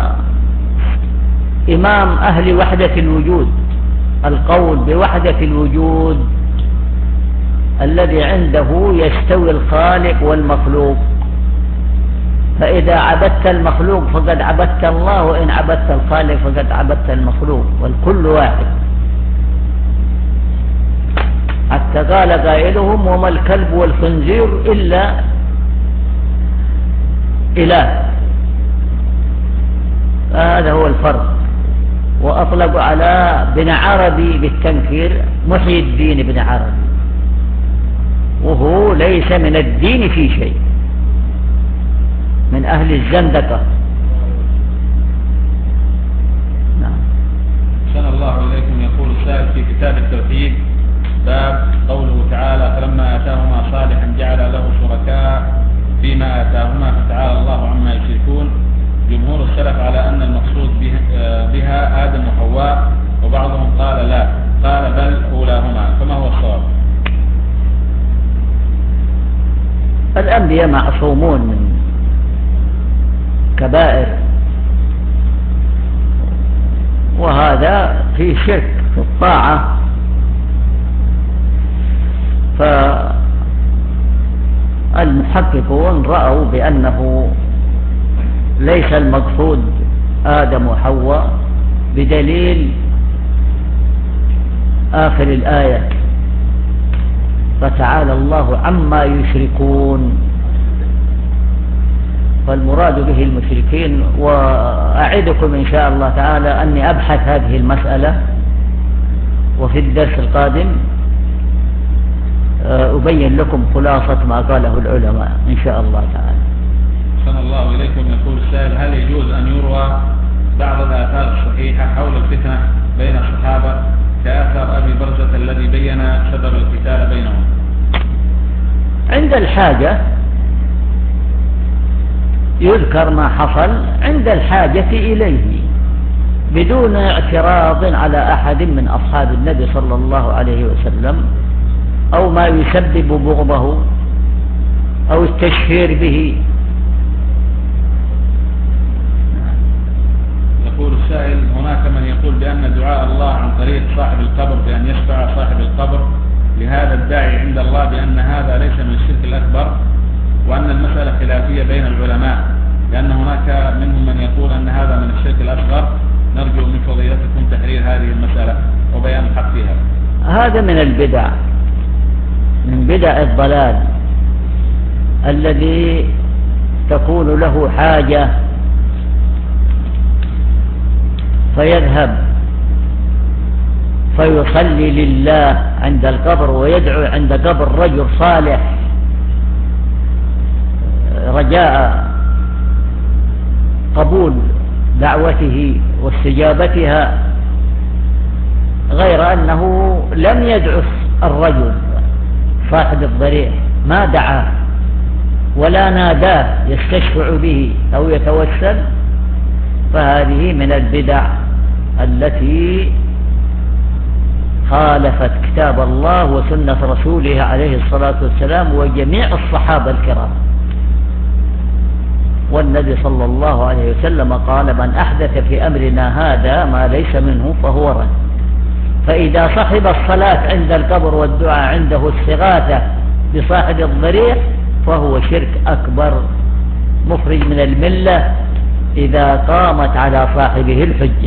Speaker 1: إمام أهل وحدة الوجود، القول بوحدة الوجود الذي عنده يستوي الخالق والمخلوق. فإذا عبدت المخلوق فقد عبدت الله، وإن عبدت الخالق فقد عبدت المخلوق، والكل واحد. حتى قال قائلهم: وما الكلب والخنزير إلا إله. هذا هو الفرق. وأطلق على ابن عربي بالتنكير محي الدين ابن عربي، وهو ليس من الدين في شيء، من أهل الزندقة.
Speaker 2: نعم. أحسن الله إليكم. يقول السائل في كتاب التوحيد باب قوله تعالى: فلما آتاهما صالحا جعل له شركاء فيما آتاهما فتعالى الله عما يشركون. جمهور السلف على أن المقصود بها آدم وحواء، وبعضهم قال لا، قال بل أولاهما، فما هو الصواب؟
Speaker 1: الأنبياء معصومون من كبائر، وهذا فيه شرك، في الطاعة، فالمحققون رأوا بأنه ليس المقصود آدم وحواء بدليل آخر الآية: فتعالى الله عما يشركون. فالمراد به المشركين. وأعدكم إن شاء الله تعالى أني أبحث هذه المسألة، وفي الدرس القادم أبين لكم خلاصة ما قاله العلماء إن شاء الله تعالى.
Speaker 2: أحسن الله إليكم. يقول السائل: هل يجوز أن يروى بعض الآثار الصحيحة حول الفتنة بين الصحابة كأثر أبي برزة الذي بين سبب القتال بينهم؟
Speaker 1: عند الحاجة يذكر ما حصل عند الحاجة إليه بدون اعتراض على أحد من أصحاب النبي صلى الله عليه وسلم، أو ما يسبب بغضه أو التشهير به.
Speaker 2: يقول السائل: هناك من يقول بأن دعاء الله عن طريق صاحب القبر بأن يشفع صاحب القبر لهذا الداعي عند الله بأن هذا ليس من الشرك الأكبر، وأن المسألة خلافية بين العلماء، لأن هناك منهم من يقول أن هذا من الشرك الأصغر. نرجو من فضيلتكم تحرير هذه المسألة وبيان الحق فيها.
Speaker 1: هذا من البدع، من بدع الضلال الذي تكون له حاجة فيذهب فيصلي لله عند القبر ويدعو عند قبر رجل صالح رجاء قبول دعوته واستجابتها، غير أنه لم يدعو الرجل صاحب الضريح، ما دعاه ولا ناداه يستشفع به أو يتوسل. فهذه من البدع التي خالفت كتاب الله وسنة رسوله عليه الصلاة والسلام وجميع الصحابة الكرام. والنبي صلى الله عليه وسلم قال: من أحدث في أمرنا هذا ما ليس منه فهو رد. فإذا صحب الصلاة عند القبر والدعاء عنده استغاثة بصاحب الضريح فهو شرك أكبر مخرج من الملة إذا قامت على صاحبه الحجة.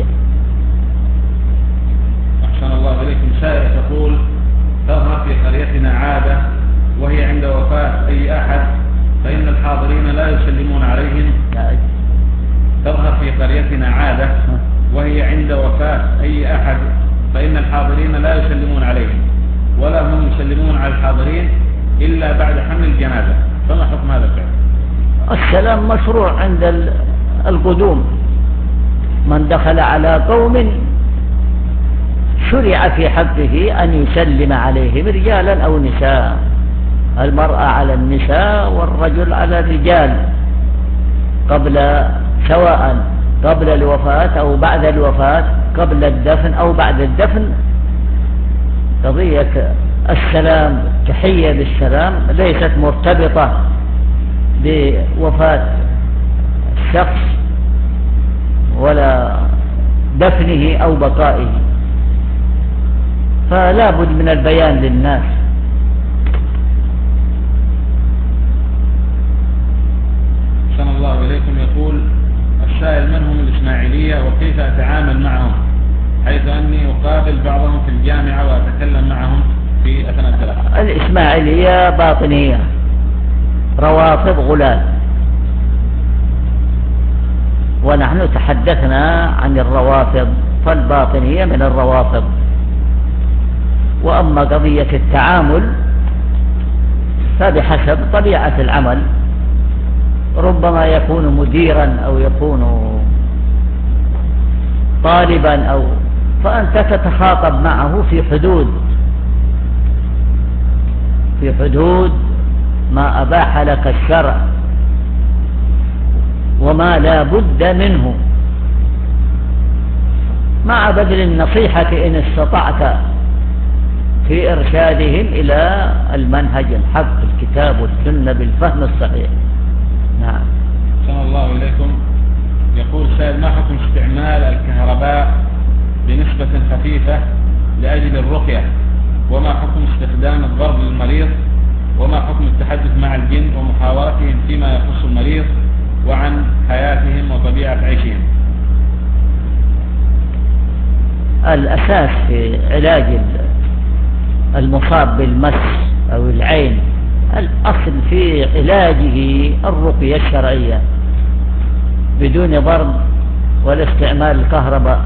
Speaker 2: أحسن الله إليكم. سائل تقول: تظهر في قريتنا عادة وهي عند وفاة أي أحد فإن الحاضرين لا يسلمون عليهم. تظهر في قريتنا عادة وهي عند وفاة أي أحد فإن الحاضرين لا يسلمون عليهم ولا هم يسلمون على الحاضرين إلا بعد حمل الجنازة، فما حكم هذا الفعل؟
Speaker 1: السلام مشروع عند القدوم. من دخل على قوم شرع في حقه أن يسلم عليهم رجالا أو نساء، المرأة على النساء والرجل على الرجال، قبل سواء قبل الوفاة أو بعد الوفاة، قبل الدفن أو بعد الدفن. قضية السلام، تحية بالسلام، ليست مرتبطة بوفاة الشخص ولا دفنه أو بقائه، فلا بد من البيان للناس.
Speaker 2: أحسن الله إليكم. يقول السائل: من هم الإسماعيلية وكيف أتعامل معهم، حيث أني أقابل بعضهم في الجامعة وأتكلم معهم في أثناء الدراسة؟
Speaker 1: الإسماعيلية باطنية، روافض غلال، ونحن تحدثنا عن الروافض، فالباطنية من الروافض. وأما قضية التعامل فبحسب طبيعة العمل، ربما يكون مديرا أو يكون طالبا، أو فأنت تتخاطب معه في حدود في حدود ما أباح لك الشرع وما لا بد منه، مع بذل النصيحة إن استطعت في إرشادهم إلى المنهج الحق، الكتاب والسنة بالفهم الصحيح. نعم.
Speaker 2: أحسن الله إليكم. يقول سائل: ما حكم استعمال الكهرباء بنسبة خفيفة لأجل الرقية؟ وما حكم استخدام الضرب للمريض؟ وما حكم التحدث مع الجن ومحاورتهم فيما يخص المريض وعن حياتهم وطبيعة عيشهم؟
Speaker 1: الأساس في علاج المصاب بالمس أو العين، الأصل في علاجه الرقية الشرعية بدون ضرب ولا استعمال الكهرباء،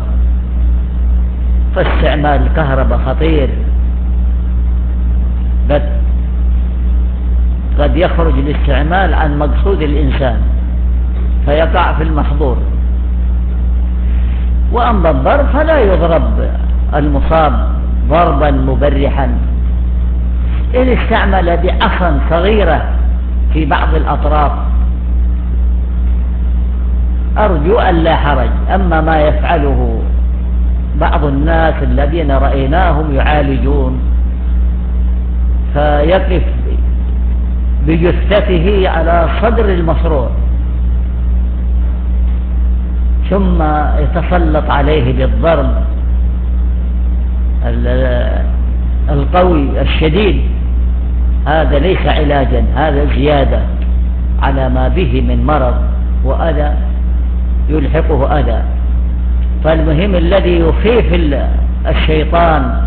Speaker 1: فاستعمال الكهرباء خطير، قد يخرج الاستعمال عن مقصود الإنسان فيقع في المحظور. وأما الضرب فلا يضرب المصاب ضربا مبرحا، إن استعمل بعصا صغيرة في بعض الأطراف أرجو أن لا حرج. أما ما يفعله بعض الناس الذين رأيناهم يعالجون فيقف بجثته على صدر المصروع ثم يتسلط عليه بالضرب القوي الشديد، هذا ليس علاجا، هذا زيادة على ما به من مرض وأذى يلحقه أذى. فالمهم الذي يخيف الشيطان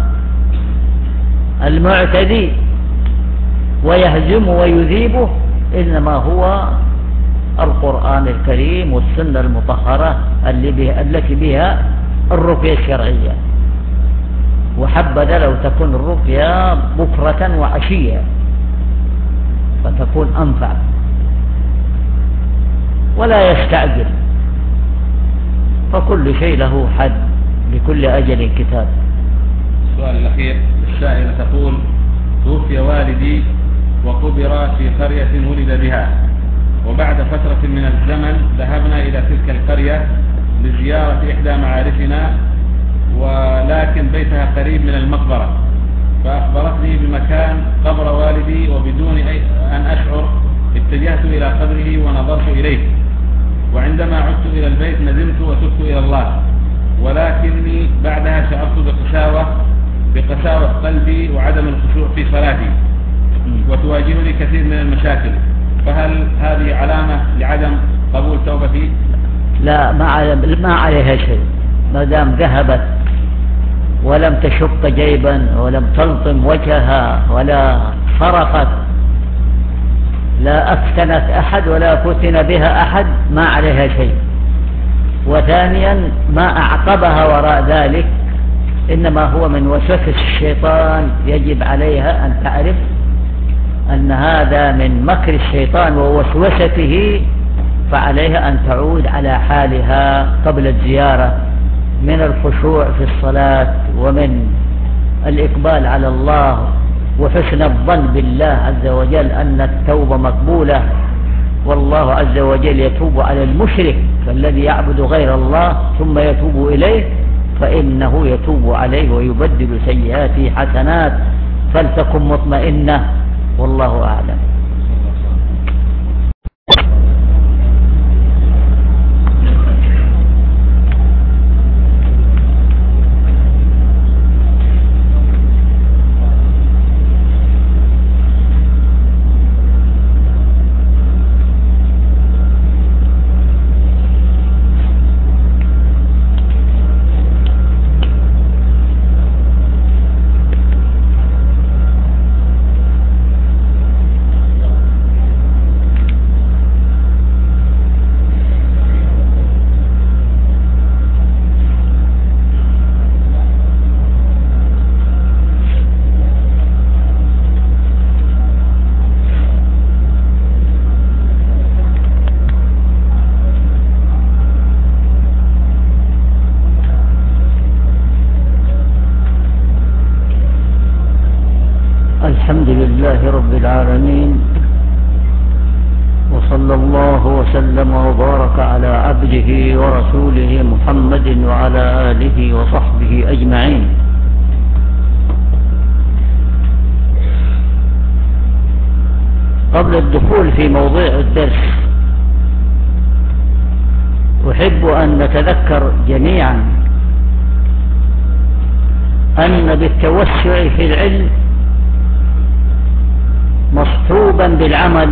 Speaker 1: المعتدي ويهزمه ويذيبه إنما هو القرآن الكريم والسنة المطهرة التي بها الرقية الشرعية. وحبذا لو تكون الرقية بكرة وعشية فتكون أنفع، ولا يستعجل، فكل شيء له حد، لكل أجل كتاب.
Speaker 2: السؤال الأخير، السائلة تقول: توفي والدي وقبر في قرية ولد بها، وبعد فترة من الزمن ذهبنا إلى تلك القرية لزيارة إحدى معارفنا، ولكن بيتها قريب من المقبرة، فأخبرتني بمكان قبر والدي، وبدون أن أشعر اتجهت إلى قبره ونظرت إليه، وعندما عدت إلى البيت ندمت وتبت إلى الله، ولكني بعدها شعرت بقساوة بقساوة قلبي وعدم الخشوع في صلاتي، وتواجهني كثير من المشاكل، فهل هذه علامة لعدم قبول توبتي؟
Speaker 1: لا، ما عليها شيء، ما دام ذهبت ولم تشق جيبا ولم تلطم وجهها ولا صرخت، لا أفتنت أحد ولا فتن بها أحد، ما عليها شيء. وثانيا ما أعقبها وراء ذلك إنما هو من وسوسة الشيطان، يجب عليها أن تعرف أن هذا من مكر الشيطان ووسوسته، فعليها أن تعود على حالها قبل الزيارة من الخشوع في الصلاة ومن الإقبال على الله وحسن الظن بالله عز وجل أن التوبة مقبولة، والله عز وجل يتوب على المشرك فالذي يعبد غير الله ثم يتوب إليه فإنه يتوب عليه ويبدل سيئاته حسنات، فلتكن مطمئنة، والله أعلم. الحمد لله رب العالمين، وصلى الله وسلم وبارك على عبده ورسوله محمد وعلى آله وصحبه أجمعين. قبل الدخول في موضوع الدرس أحب أن نتذكر جميعا أن بالتوسع في العلم مصحوبا بالعمل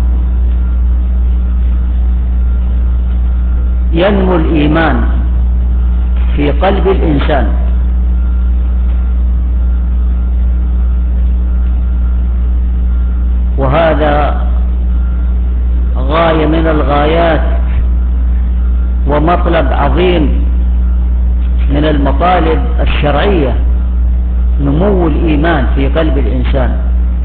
Speaker 1: ينمو الإيمان في قلب الإنسان، وهذا غاية من الغايات ومطلب عظيم من المطالب الشرعية، نمو الإيمان في قلب الإنسان.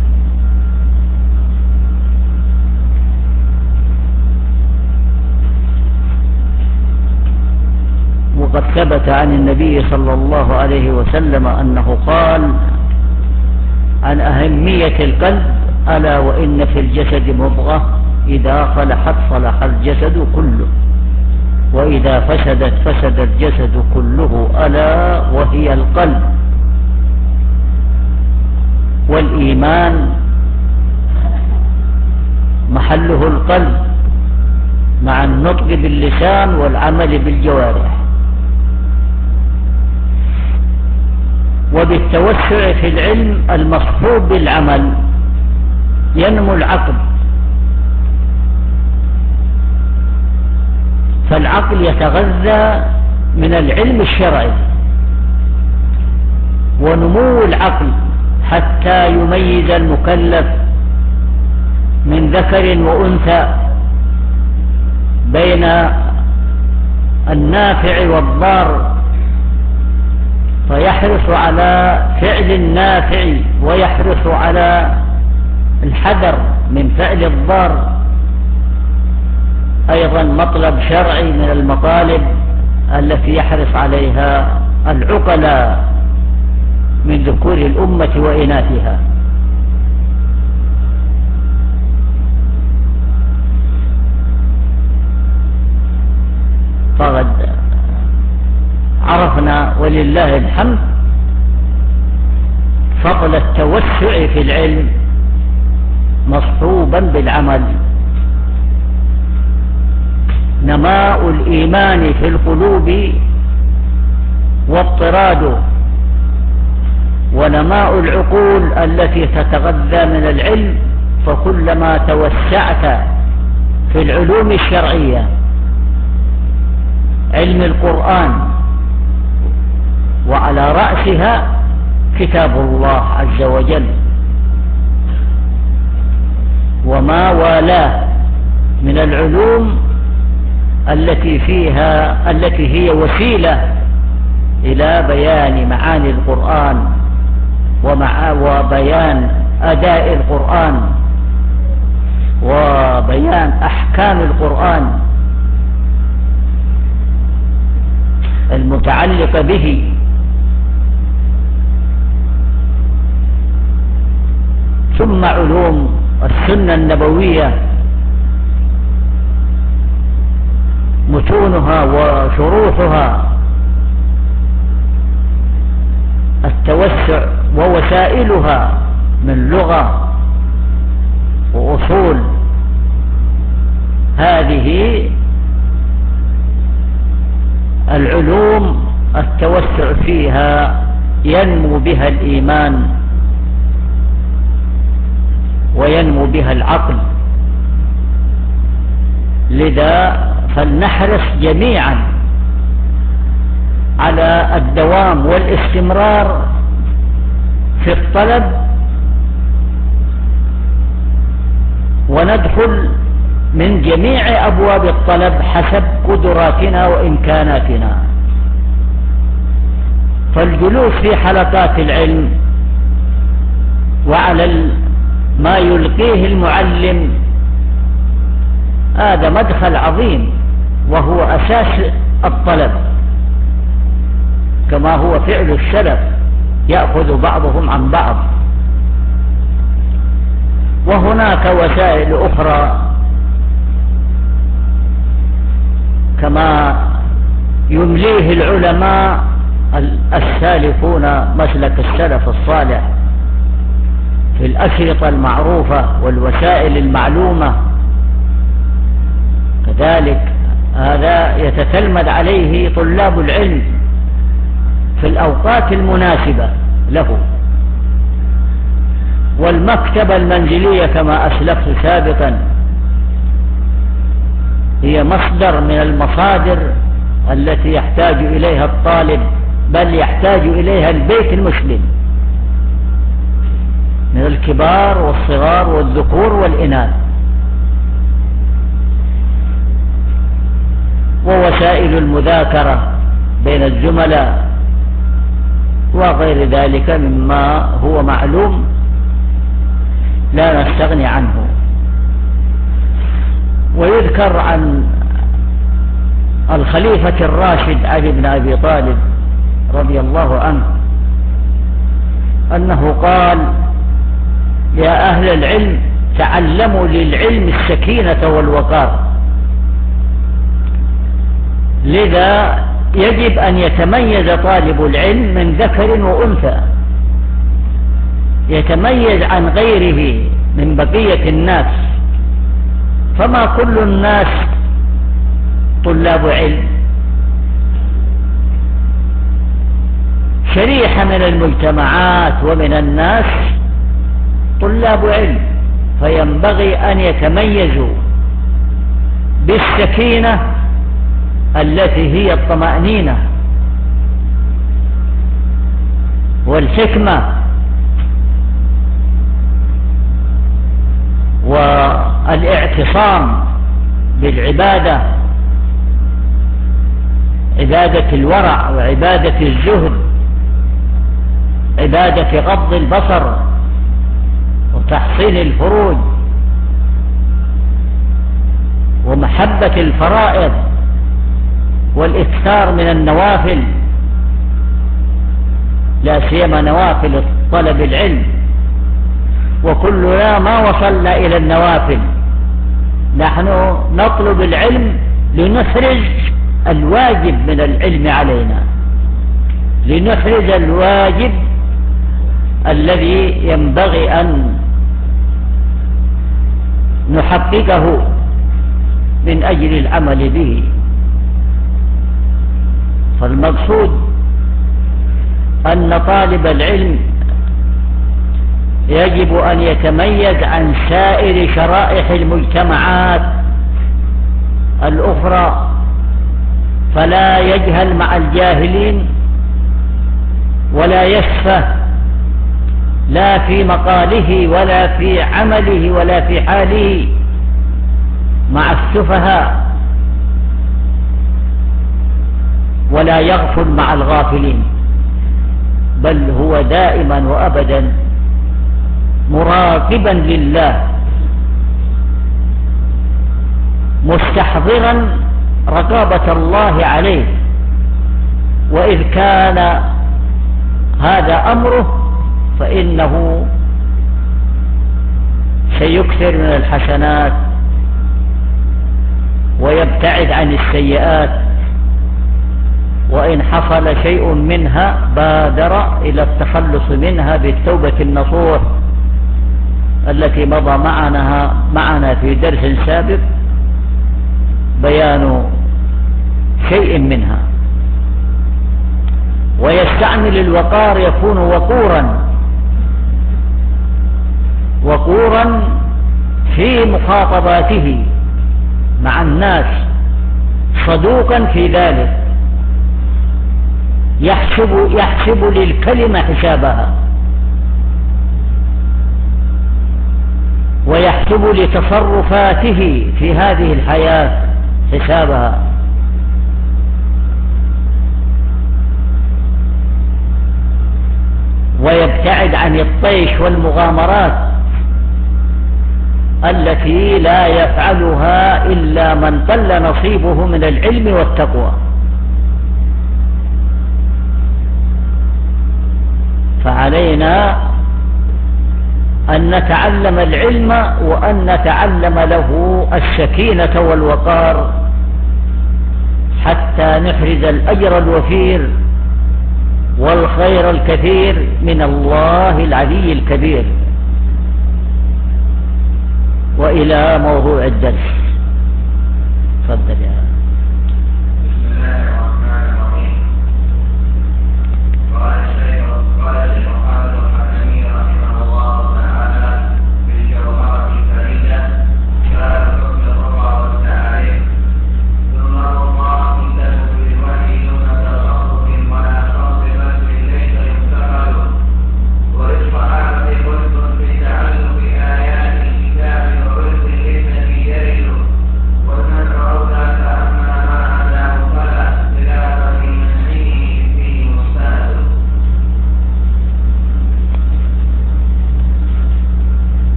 Speaker 1: وقد ثبت عن النبي صلى الله عليه وسلم أنه قال عن أهمية القلب: ألا وإن في الجسد مضغة إذا صلحت صلح الجسد كله، وإذا فسدت فسد الجسد كله، ألا وهي القلب. والإيمان محله القلب مع النطق باللسان والعمل بالجوارح. وبالتوسع في العلم المصحوب بالعمل ينمو العقل، فالعقل يتغذى من العلم الشرعي، ونمو العقل حتى يميز المكلف من ذكر وأنثى، بين النافع والضار، فيحرص على فعل النافع ويحرص على الحذر من فعل الضار. أيضا مطلب شرعي من المطالب التي يحرص عليها العقلاء من ذكور الأمة وإناثها. فقد عرفنا ولله الحمد فضل التوسع في العلم مصحوبا بالعمل. نماء الإيمان في القلوب واضطراده، ونماء العقول التي تتغذى من العلم، فكلما توسعت في العلوم الشرعية، علم القرآن وعلى رأسها كتاب الله عز وجل وما والاه من العلوم التي فيها التي هي وسيلة إلى بيان معاني القرآن ومع وبيان أداء القرآن وبيان أحكام القرآن المتعلقة به. ثم علوم السنة النبوية متونها وشروحها، التوسع ووسائلها من لغة وأصول، هذه العلوم التوسع فيها ينمو بها الإيمان وينمو بها العقل. لذا فلنحرص جميعا على الدوام والاستمرار في الطلب، وندخل من جميع أبواب الطلب حسب قدراتنا وإمكاناتنا. فالجلوس في حلقات العلم وعلى ما يلقيه المعلم هذا مدخل عظيم، وهو أساس الطلب، كما هو فعل السلف، يأخذ بعضهم عن بعض. وهناك وسائل أخرى كما يمليه العلماء السالفون مسلك السلف الصالح في الأشرطة المعروفة والوسائل المعلومة، كذلك هذا يتتلمذ عليه طلاب العلم في الأوقات المناسبة له. والمكتبة المنزلية كما أسلفت سابقا هي مصدر من المصادر التي يحتاج إليها الطالب، بل يحتاج إليها البيت المسلم من الكبار والصغار والذكور والإناث. ووسائل المذاكرة بين الزملاء وغير ذلك مما هو معلوم لا نستغني عنه. ويذكر عن الخليفة الراشد علي بن أبي طالب رضي الله عنه أنه قال: يا أهل العلم تعلموا للعلم السكينة والوقار. لذا يجب أن يتميز طالب العلم من ذكر وأنثى، يتميز عن غيره من بقية الناس، فما كل الناس طلاب علم. شريحة من المجتمعات ومن الناس طلاب علم، فينبغي أن يتميزوا بالسكينة التي هي الطمأنينة والحكمة والاعتصام بالعبادة، عبادة الورع وعبادة الزهد، عبادة غض البصر وتحصين الفروج ومحبة الفرائض والإكثار من النوافل، لا سيما نوافل طلب العلم. وكلنا ما وصلنا إلى النوافل، نحن نطلب العلم لنخرج الواجب من العلم علينا، لنخرج الواجب الذي ينبغي أن نحققه من أجل العمل به. فالمقصود أن طالب العلم يجب أن يتميز عن سائر شرائح المجتمعات الأخرى، فلا يجهل مع الجاهلين ولا يسفه لا في مقاله ولا في عمله ولا في حاله مع السفهاء، ولا يغفل مع الغافلين، بل هو دائما وأبدا مراقبا لله، مستحضرا رقابة الله عليه. وإذ كان هذا أمره فإنه سيكثر من الحسنات ويبتعد عن السيئات، وإن حصل شيء منها بادر إلى التخلص منها بالتوبة النصوح التي مضى معنا معنا في درس سابق بيان شيء منها. ويستعمل الوقار، يكون وقورا وقورا في مخاطباته مع الناس، صدوقا في ذلك، يحسب, يحسب للكلمة حسابها، ويحسب لتصرفاته في هذه الحياة حسابها. ويبتعد عن الطيش والمغامرات التي لا يفعلها إلا من قل نصيبه من العلم والتقوى. فعلينا أن نتعلم العلم وأن نتعلم له السكينة والوقار حتى نحرز الأجر الوفير والخير الكثير من الله العلي الكبير. وإلى موضوع الدرس، تفضل يا
Speaker 3: بسم الله الرحمن الرحيم.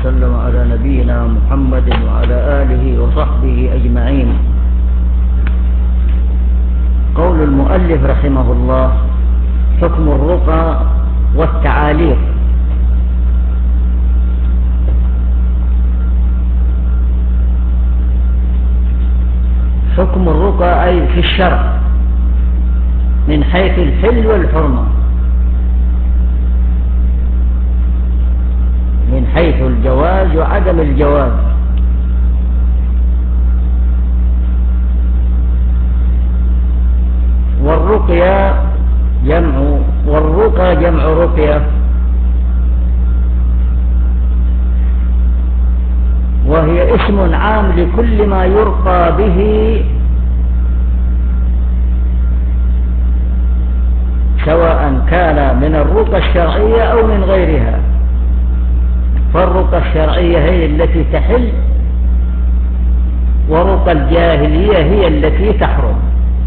Speaker 1: وسلم على نبينا محمد وعلى آله وصحبه أجمعين. قول المؤلف رحمه الله: حكم الرقى والتعاليق. حكم الرقى أي في الشرع من حيث الحل والحرمة، من حيث الجواز وعدم الجواز. والرقية جمع والرقى جمع رقية، وهي اسم عام لكل ما يرقى به سواء كان من الرقى الشرعية أو من غيرها. فالرقى الشرعية هي التي تحل، ورقى الجاهلية هي التي تحرم.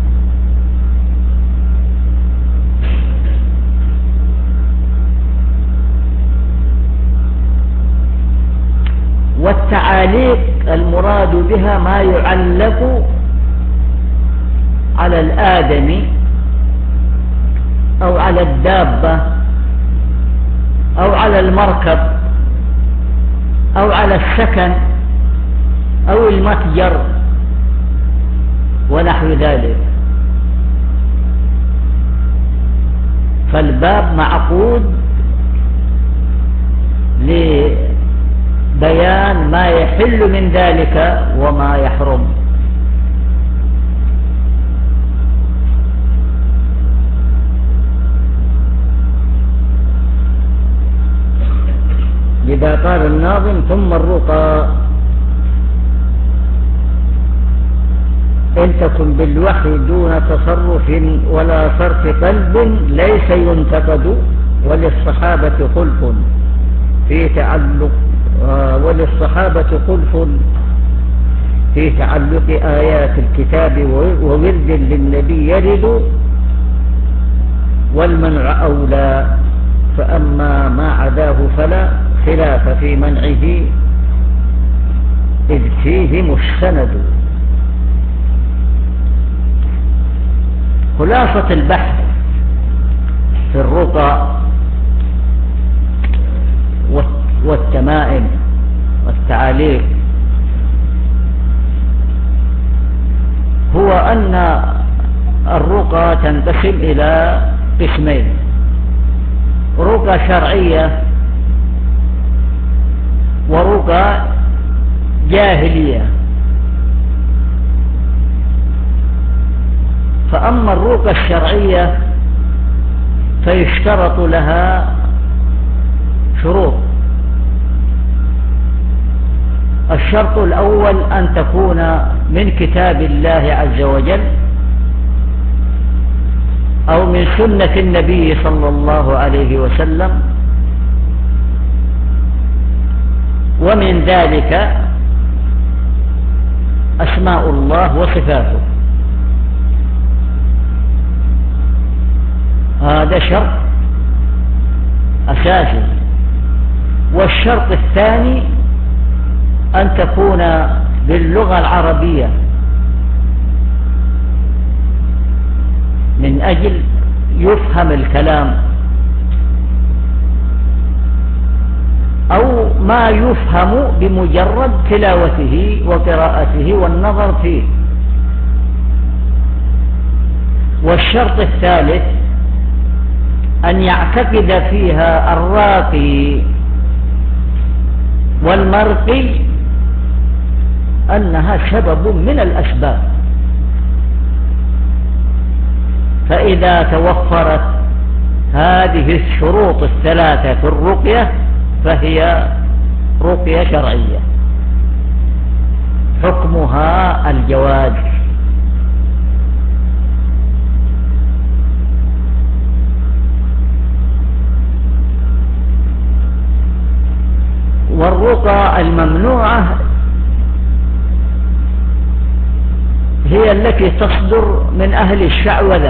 Speaker 1: والتعاليق المراد بها ما يعلق على الآدمي أو على الدابة أو على المركب أو على السكن أو المتجر ونحو ذلك. فالباب معقود لبيان ما يحل من ذلك وما يحرم. لذا قال الناظم: ثم الرقى إن تكن بالوحي دون تصرف ولا صرف قلب ليس ينتقد، وللصحابة خلف في تعلق وللصحابة خلف في تعلق آيات الكتاب وورد للنبي يرد، والمنع أولى، فأما ما عداه فلا خلاف في منعه إذ فيه مستند. خلاصة البحث في الرقى والتمائم والتعاليق هو أن الرقى تنقسم إلى قسمين: رقى شرعية ورقى جاهلية. فأما الرقى الشرعية فيشترط لها شروط. الشرط الأول أن تكون من كتاب الله عز وجل أو من سنة النبي صلى الله عليه وسلم، ومن ذلك أسماء الله وصفاته. هذا شرط أساسي. والشرط الثاني أن تكون باللغة العربية من أجل يفهم الكلام، أو ما يفهم بمجرد تلاوته وقراءته والنظر فيه. والشرط الثالث أن يعتقد فيها الراقي والمرقي أنها سبب من الأسباب. فإذا توفرت هذه الشروط الثلاثة في الرقية فهي رقية شرعية، حكمها الجواز. والرقى الممنوعة هي التي تصدر من أهل الشعوذة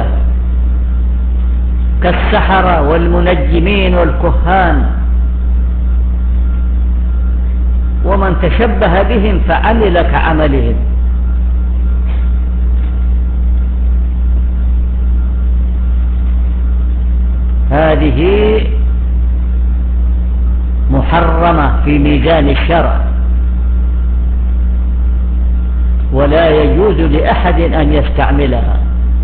Speaker 1: كالسحرة والمنجمين والكهان، ومن تشبه بهم فعمل كعملهم. هذه محرمة في ميزان الشرع، ولا يجوز لأحد أن يستعملها.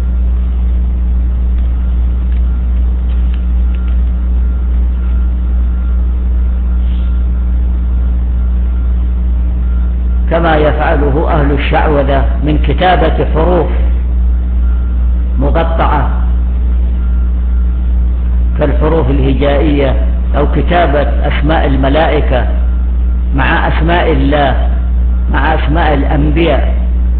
Speaker 1: كما يفعله أهل الشعوذة من كتابة حروف مقطعة كالحروف الهجائية، أو كتابة أسماء الملائكة مع أسماء الله مع أسماء الأنبياء،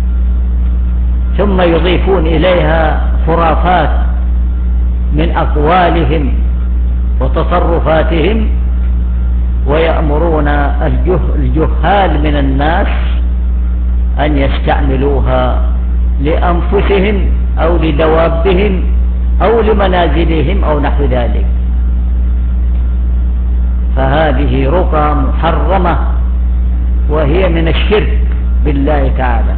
Speaker 1: ثم يضيفون إليها خرافات من أقوالهم وتصرفاتهم، ويأمرون الجهال من الناس أن يستعملوها لأنفسهم أو لدوابهم أو لمنازلهم أو نحو ذلك. فهذه رقى محرمة، وهي من الشرك بالله تعالى.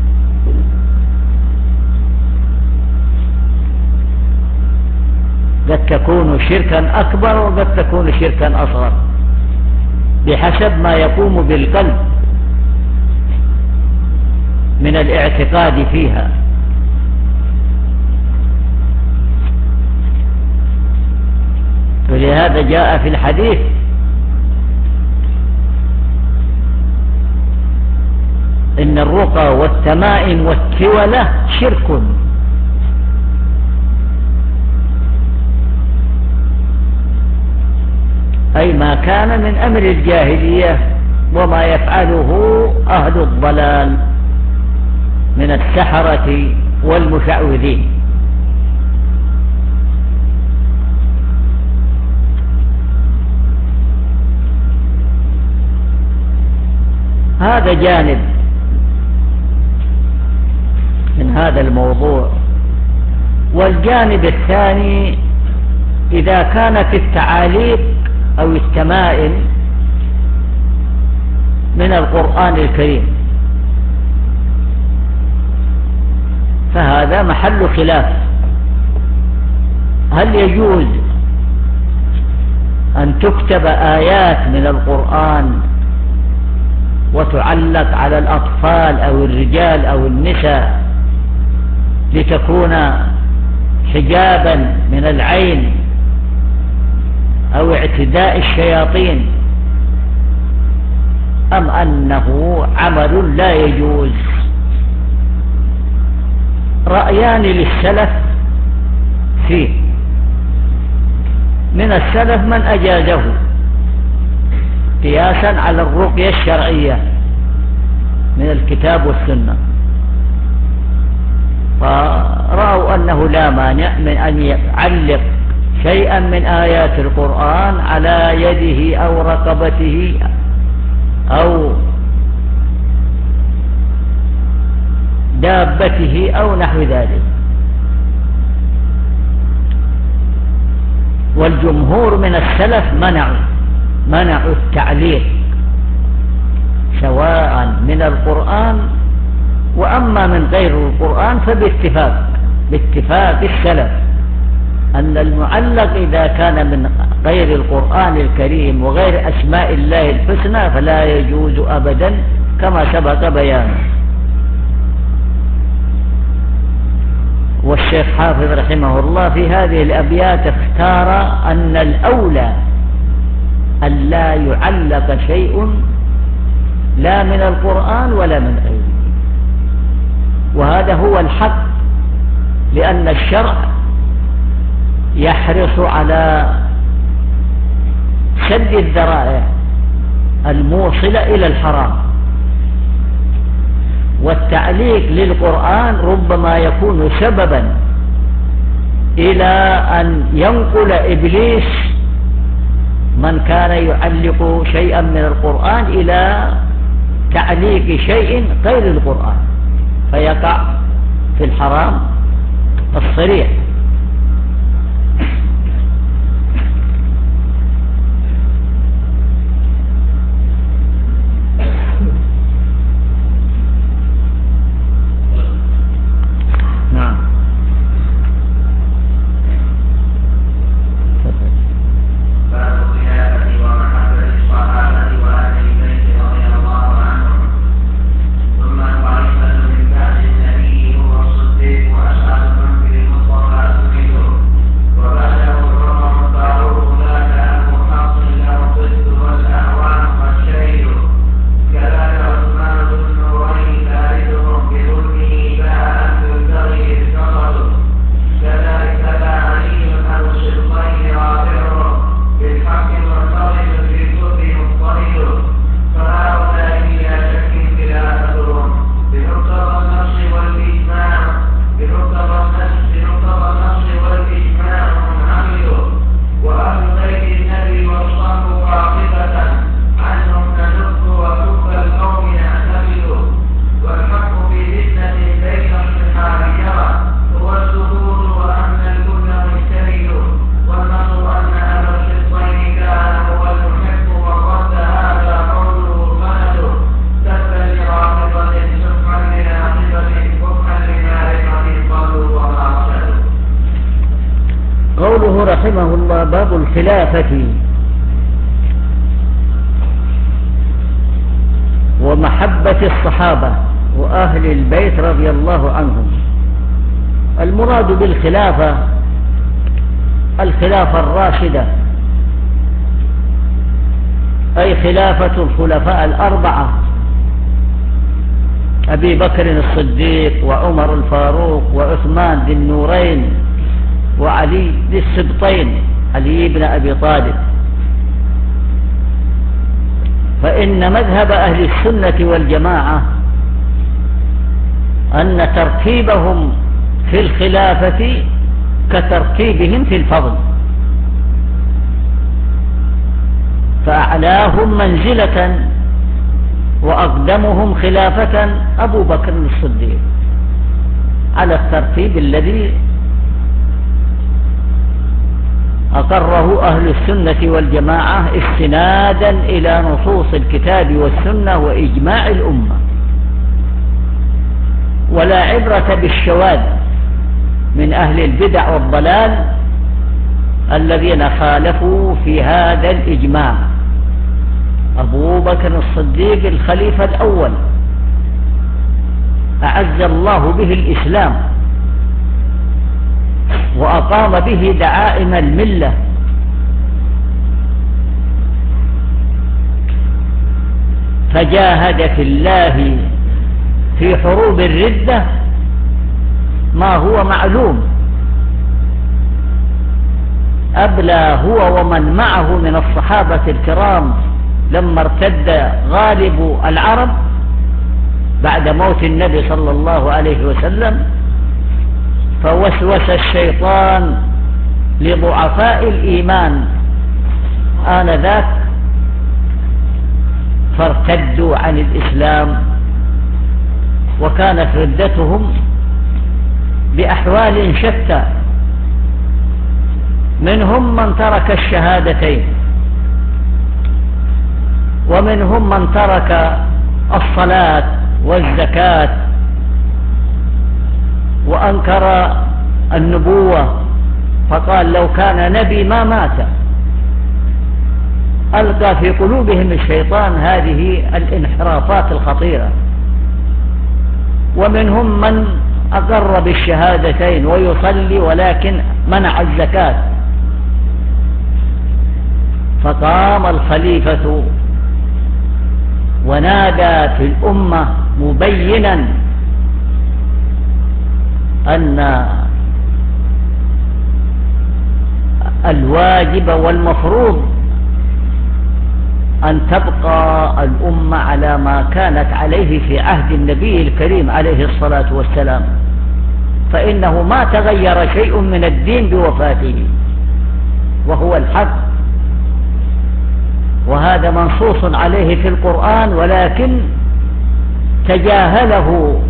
Speaker 1: قد تكون شركا أكبر وقد تكون شركا أصغر بحسب ما يقوم بالقلب من الاعتقاد فيها. ولهذا جاء في الحديث إن الرقى والتمائم والتولة شرك. أي ما كان من أمر الجاهلية وما يفعله أهل الضلال من السحرة والمشعوذين. هذا جانب من هذا الموضوع. والجانب الثاني، إذا كانت التعاليق أو التمائم من القرآن الكريم فهذا محل خلاف. هل يجوز أن تكتب آيات من القرآن وتعلق على الأطفال أو الرجال أو النساء لتكون حجابا من العين أو اعتداء الشياطين، أم أنه عمل لا يجوز؟ رأيان للسلف فيه. من السلف من أجازه قياسا على الرقية الشرعية من الكتاب والسنة، فرأوا أنه لا مانع من أن يعلق شيئا من آيات القرآن على يده أو رقبته أو دابته أو نحو ذلك. والجمهور من السلف منعوا منعوا التعليق سواء من القرآن، وأما من غير القرآن فباتفاق باتفاق السلف أن المعلق إذا كان من غير القرآن الكريم وغير أسماء الله الحسنى فلا يجوز أبدا كما سبق بيانه. والشيخ حافظ رحمه الله في هذه الأبيات اختار أن الأولى أن لا يعلق شيء لا من القرآن ولا من غيره، وهذا هو الحق، لأن الشرع يحرص على سد الذرائع الموصلة إلى الحرام. والتعليق للقرآن ربما يكون سببا إلى أن ينقل إبليس من كان يعلق شيئا من القرآن إلى تعليق شيء غير القرآن، فيقع في الحرام الصريح. الخلافة ومحبة الصحابة وأهل البيت رضي الله عنهم. المراد بالخلافة الخلافة الراشدة، أي خلافة الخلفاء الأربعة، أبي بكر الصديق وعمر الفاروق وعثمان ذي النورين وعلي ذي السبطين، علي بن أبي طالب. فإن مذهب أهل السنة والجماعة أن ترتيبهم في الخلافة كترتيبهم في الفضل، فأعلاهم منزلة وأقدمهم خلافة أبو بكر الصديق على الترتيب الذي أقره أهل السنة والجماعة استنادا إلى نصوص الكتاب والسنة وإجماع الأمة. ولا عبرة بالشواذ من أهل البدع والضلال الذين خالفوا في هذا الإجماع. أبو بكر الصديق الخليفة الأول أعز الله به الإسلام وأقام به دعائم الملة، فجاهد في الله في حروب الردة ما هو معلوم، أبلى هو ومن معه من الصحابة الكرام لما ارتد غالب العرب بعد موت النبي صلى الله عليه وسلم، فوسوس الشيطان لضعفاء الإيمان آنذاك فارتدوا عن الإسلام، وكانت ردتهم بأحوال شتى، منهم من ترك الشهادتين، ومنهم من ترك الصلاة والزكاة وأنكر النبوة، فقال لو كان نبي ما مات. ألقى في قلوبهم الشيطان هذه الانحرافات الخطيرة. ومنهم من أقر بالشهادتين ويصلي ولكن منع الزكاة، فقام الخليفة ونادى في الأمة مبينا أن الواجب والمفروض أن تبقى الأمة على ما كانت عليه في عهد النبي الكريم عليه الصلاة والسلام، فإنه ما تغير شيء من الدين بوفاته، وهو الحق، وهذا منصوص عليه في القرآن، ولكن تجاهله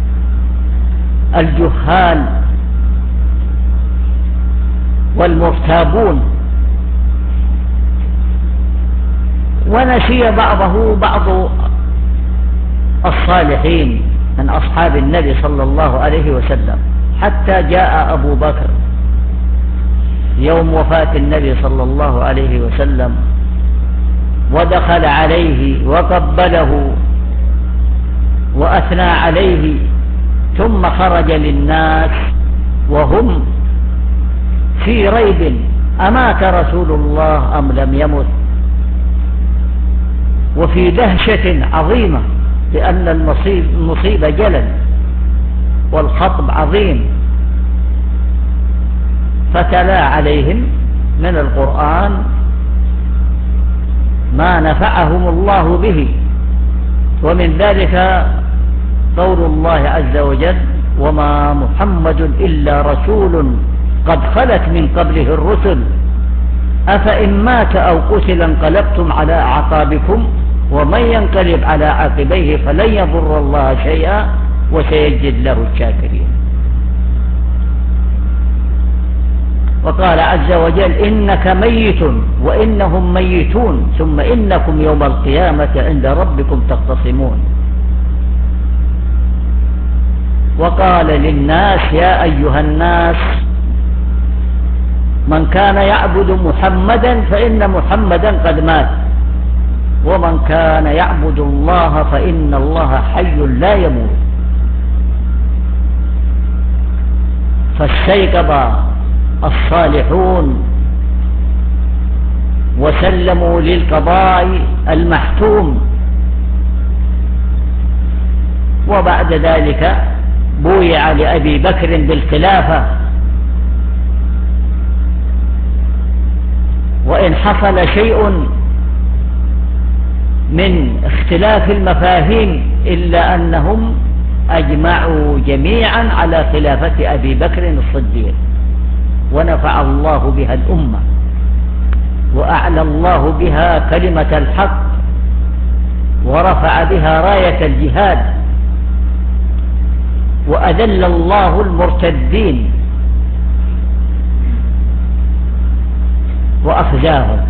Speaker 1: الجهال والمرتابون، ونسي بعضه بعض الصالحين من أصحاب النبي صلى الله عليه وسلم، حتى جاء أبو بكر يوم وفاة النبي صلى الله عليه وسلم ودخل عليه وقبله وأثنى عليه، ثم خرج للناس وهم في ريب أمات رسول الله أم لم يمت، وفي دهشة عظيمة، لأن المصيبة جلل والخطب عظيم. فتلا عليهم من القرآن ما نفعهم الله به، ومن ذلك قول الله عز وجل: وما محمد إلا رسول قد خلت من قبله الرسل أفإن مات أو قتل انقلبتم على أعقابكم ومن ينقلب على عقبيه فلن يضر الله شيئا وسيجزي له الشاكرين. وقال عز وجل: إنك ميت وإنهم ميتون ثم إنكم يوم القيامة عند ربكم تختصمون. وقال للناس: يا أيها الناس من كان يعبد محمدا فإن محمدا قد مات، ومن كان يعبد الله فإن الله حي لا يموت. فاستيقظ الصالحون وسلموا للقضاء المحتوم، وبعد ذلك بويع لأبي بكر بالخلافة. وإن حصل شيء من اختلاف المفاهيم إلا أنهم أجمعوا جميعا على خلافة أبي بكر الصديق، ونفع الله بها الأمة، وأعلى الله بها كلمة الحق، ورفع بها راية الجهاد، وأذل الله المرتدين وأخزاهم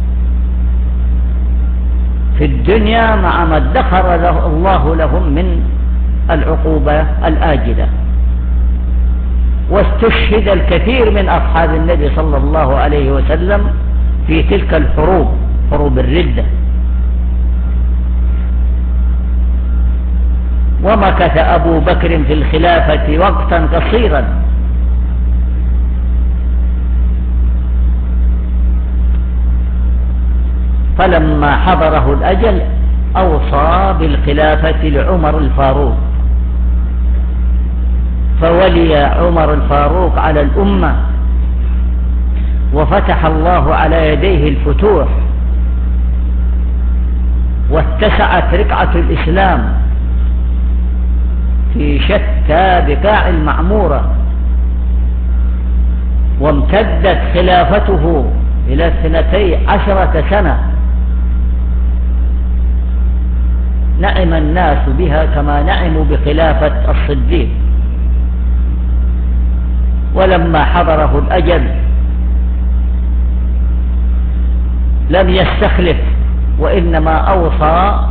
Speaker 1: في الدنيا مع ما ادخر له الله لهم من العقوبة الآجلة. واستشهد الكثير من أصحاب النبي صلى الله عليه وسلم في تلك الحروب، حروب الردة. ومكث أبو بكر في الخلافة وقتا قصيرا، فلما حضره الأجل أوصى بالخلافة لعمر الفاروق، فولي عمر الفاروق على الأمة، وفتح الله على يديه الفتوح، واتسعت رقعة الإسلام في شتى بقاع المعمورة، وامتدت خلافته إلى اثنتي عشرة سنة، نعم الناس بها كما نعموا بخلافة الصديق. ولما حضره الأجل لم يستخلف، وإنما أوصى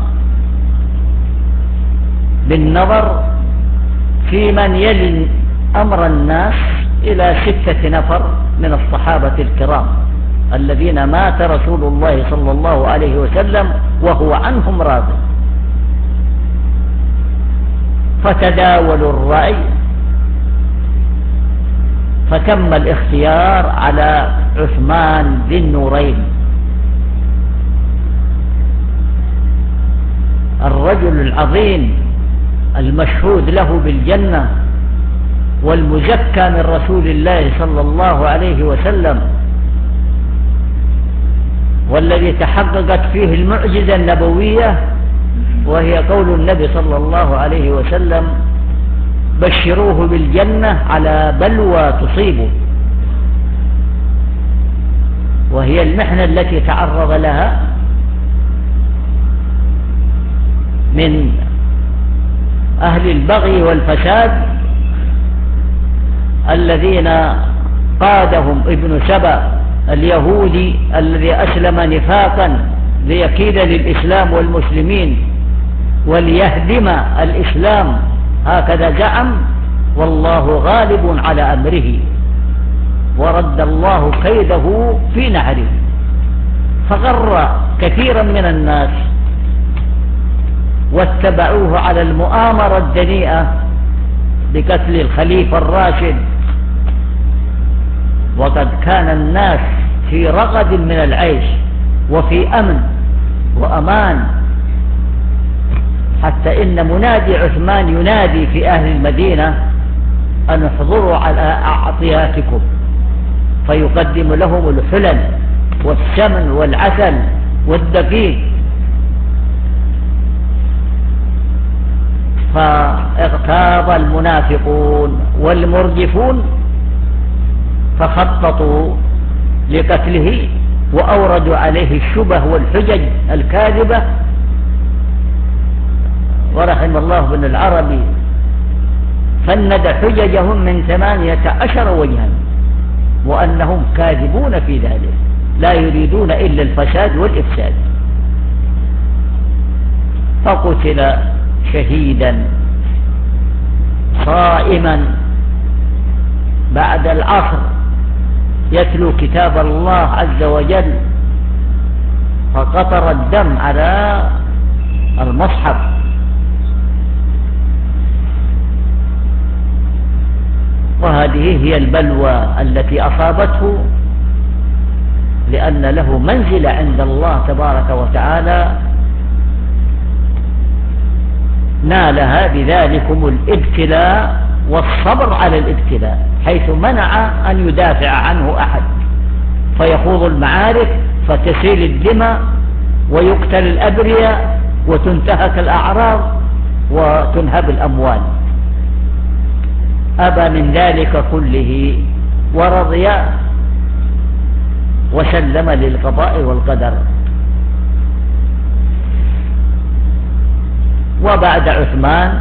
Speaker 1: بالنظر في من يلي أمر الناس إلى ستة نفر من الصحابة الكرام الذين مات رسول الله صلى الله عليه وسلم وهو عنهم راض، فتداولوا الرأي، فتم الاختيار على عثمان ذي النورين، الرجل العظيم المشهود له بالجنة والمزكى من رسول الله صلى الله عليه وسلم، والذي تحققت فيه المعجزة النبوية، وهي قول النبي صلى الله عليه وسلم: بشروه بالجنة على بلوى تصيبه. وهي المحنة التي تعرض لها من أهل البغي والفساد الذين قادهم ابن سبأ اليهودي الذي أسلم نفاقا ليكيد للإسلام والمسلمين وليهدم الإسلام، هكذا زعم، والله غالب على أمره، ورد الله كيده في نحره، فغر كثيرا من الناس واتبعوه على المؤامرة الدنيئة بقتل الخليفة الراشد، وقد كان الناس في رغد من العيش وفي أمن وأمان، حتى إن منادي عثمان ينادي في أهل المدينة أن احضروا على أعطياتكم، فيقدم لهم الحلل والسمن والعسل والدقيق. فاغتاظ المنافقون والمرجفون فخططوا لقتله، وأوردوا عليه الشبه والحجج الكاذبة. ورحم الله بن العربي فند حججهم من ثمانية عشر وجها، وأنهم كاذبون في ذلك، لا يريدون إلا الفساد والإفساد. فقتل شهيدا صائما بعد العصر يتلو كتاب الله عز وجل فقطر الدم على المصحف. وهذه هي البلوى التي أصابته، لأن له منزلة عند الله تبارك وتعالى نالها بذلكم الابتلاء والصبر على الابتلاء، حيث منع أن يدافع عنه أحد، فيخوض المعارك فتسيل الدماء ويقتل الأبرياء وتنتهك الأعراض وتنهب الأموال. أبى من ذلك كله ورضي وسلم للقضاء والقدر. وبعد عثمان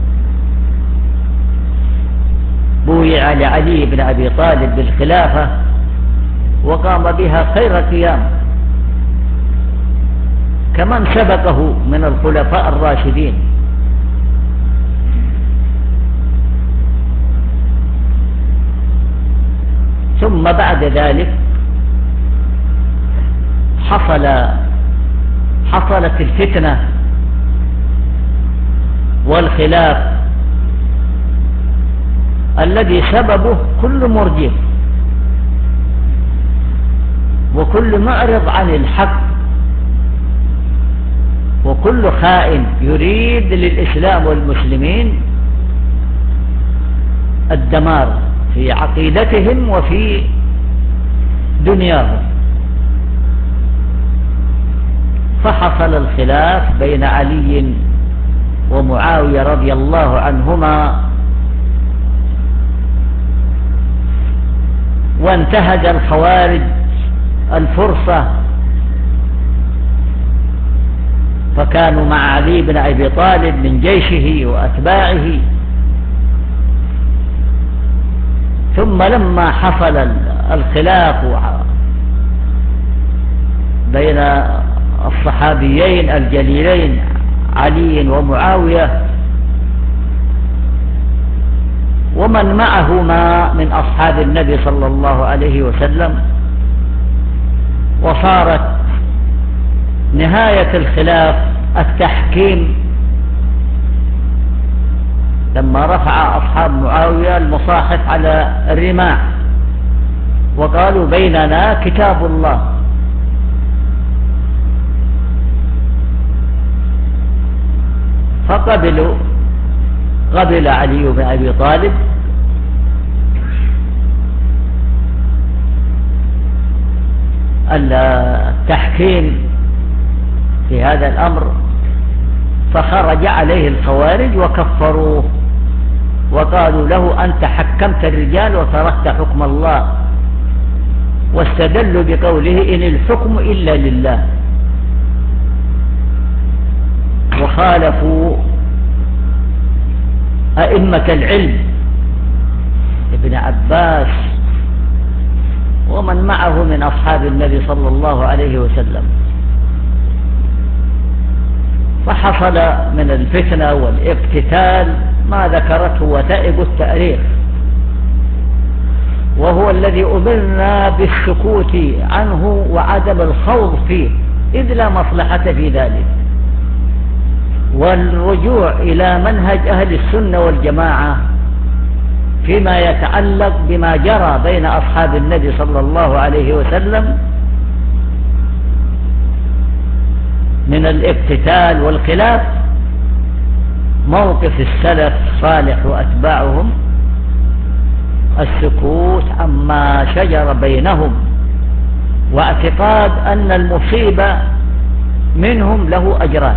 Speaker 1: بويع لعلي بن أبي طالب بالخلافة وقام بها خير قيام، كمن سبقه من الخلفاء الراشدين. ثم بعد ذلك حصل حصلت الفتنة والخلاف الذي سببه كل مرجف وكل معرض عن الحق وكل خائن يريد للإسلام والمسلمين الدمار في عقيدتهم وفي دنياهم. فحصل الخلاف بين علي ومعاوية رضي الله عنهما، وانتهز الخوارج الفرصة فكانوا مع علي بن أبي طالب من جيشه وأتباعه. ثم لما حصل الخلاف بين الصحابيين الجليلين علي ومعاوية ومن معهما من أصحاب النبي صلى الله عليه وسلم، وصارت نهاية الخلاف التحكيم لما رفع أصحاب معاوية المصاحف على الرماح وقالوا بيننا كتاب الله. فقبلوا قبل علي بن أبي طالب التحكيم في هذا الأمر، فخرج عليه الخوارج وكفروه وقالوا له أنت حكمت الرجال وتركت حكم الله، واستدلوا بقوله إن الحكم إلا لله. وخالفوا أئمة العلم ابن عباس ومن معه من أصحاب النبي صلى الله عليه وسلم. فحصل من الفتنة والاقتتال ما ذكرته وثائق التاريخ، وهو الذي أمرنا بالسكوت عنه وعدم الخوض فيه إذ لا مصلحة في ذلك، والرجوع إلى منهج أهل السنة والجماعة فيما يتعلق بما جرى بين أصحاب النبي صلى الله عليه وسلم من الاقتتال والخلاف. موقف السلف صالح وأتباعهم السكوت عما شجر بينهم، واعتقاد أن المصيبة منهم له أجران،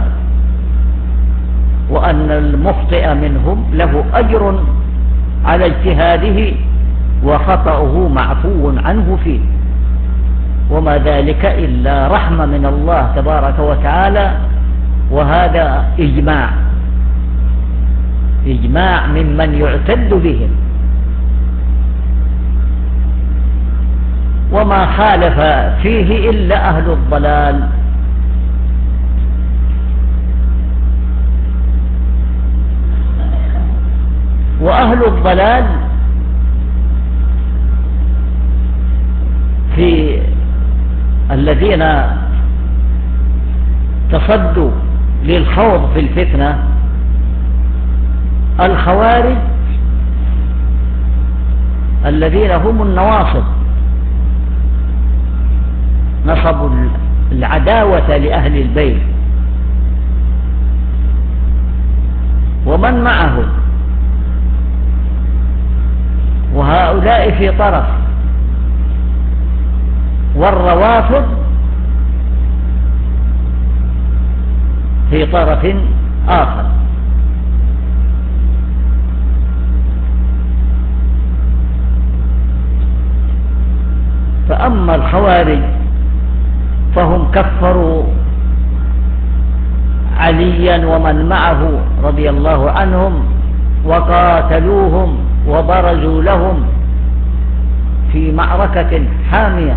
Speaker 1: وأن المخطئ منهم له أجر على اجتهاده وخطأه معفو عنه فيه، وما ذلك إلا رحمة من الله تبارك وتعالى. وهذا إجماع إجماع ممن يعتد بهم، وما خالف فيه إلا أهل الضلال. وأهل الضلال الذين تصدوا للخوض في الفتنة الخوارج الذين هم النواصب، نصبوا العداوة لأهل البيت ومن معه، وهؤلاء في طرف، والروافض في طرف آخر. فأما الخوارج فهم كفروا عليا ومن معه رضي الله عنهم، وقاتلوهم وبرزوا لهم في معركة حامية،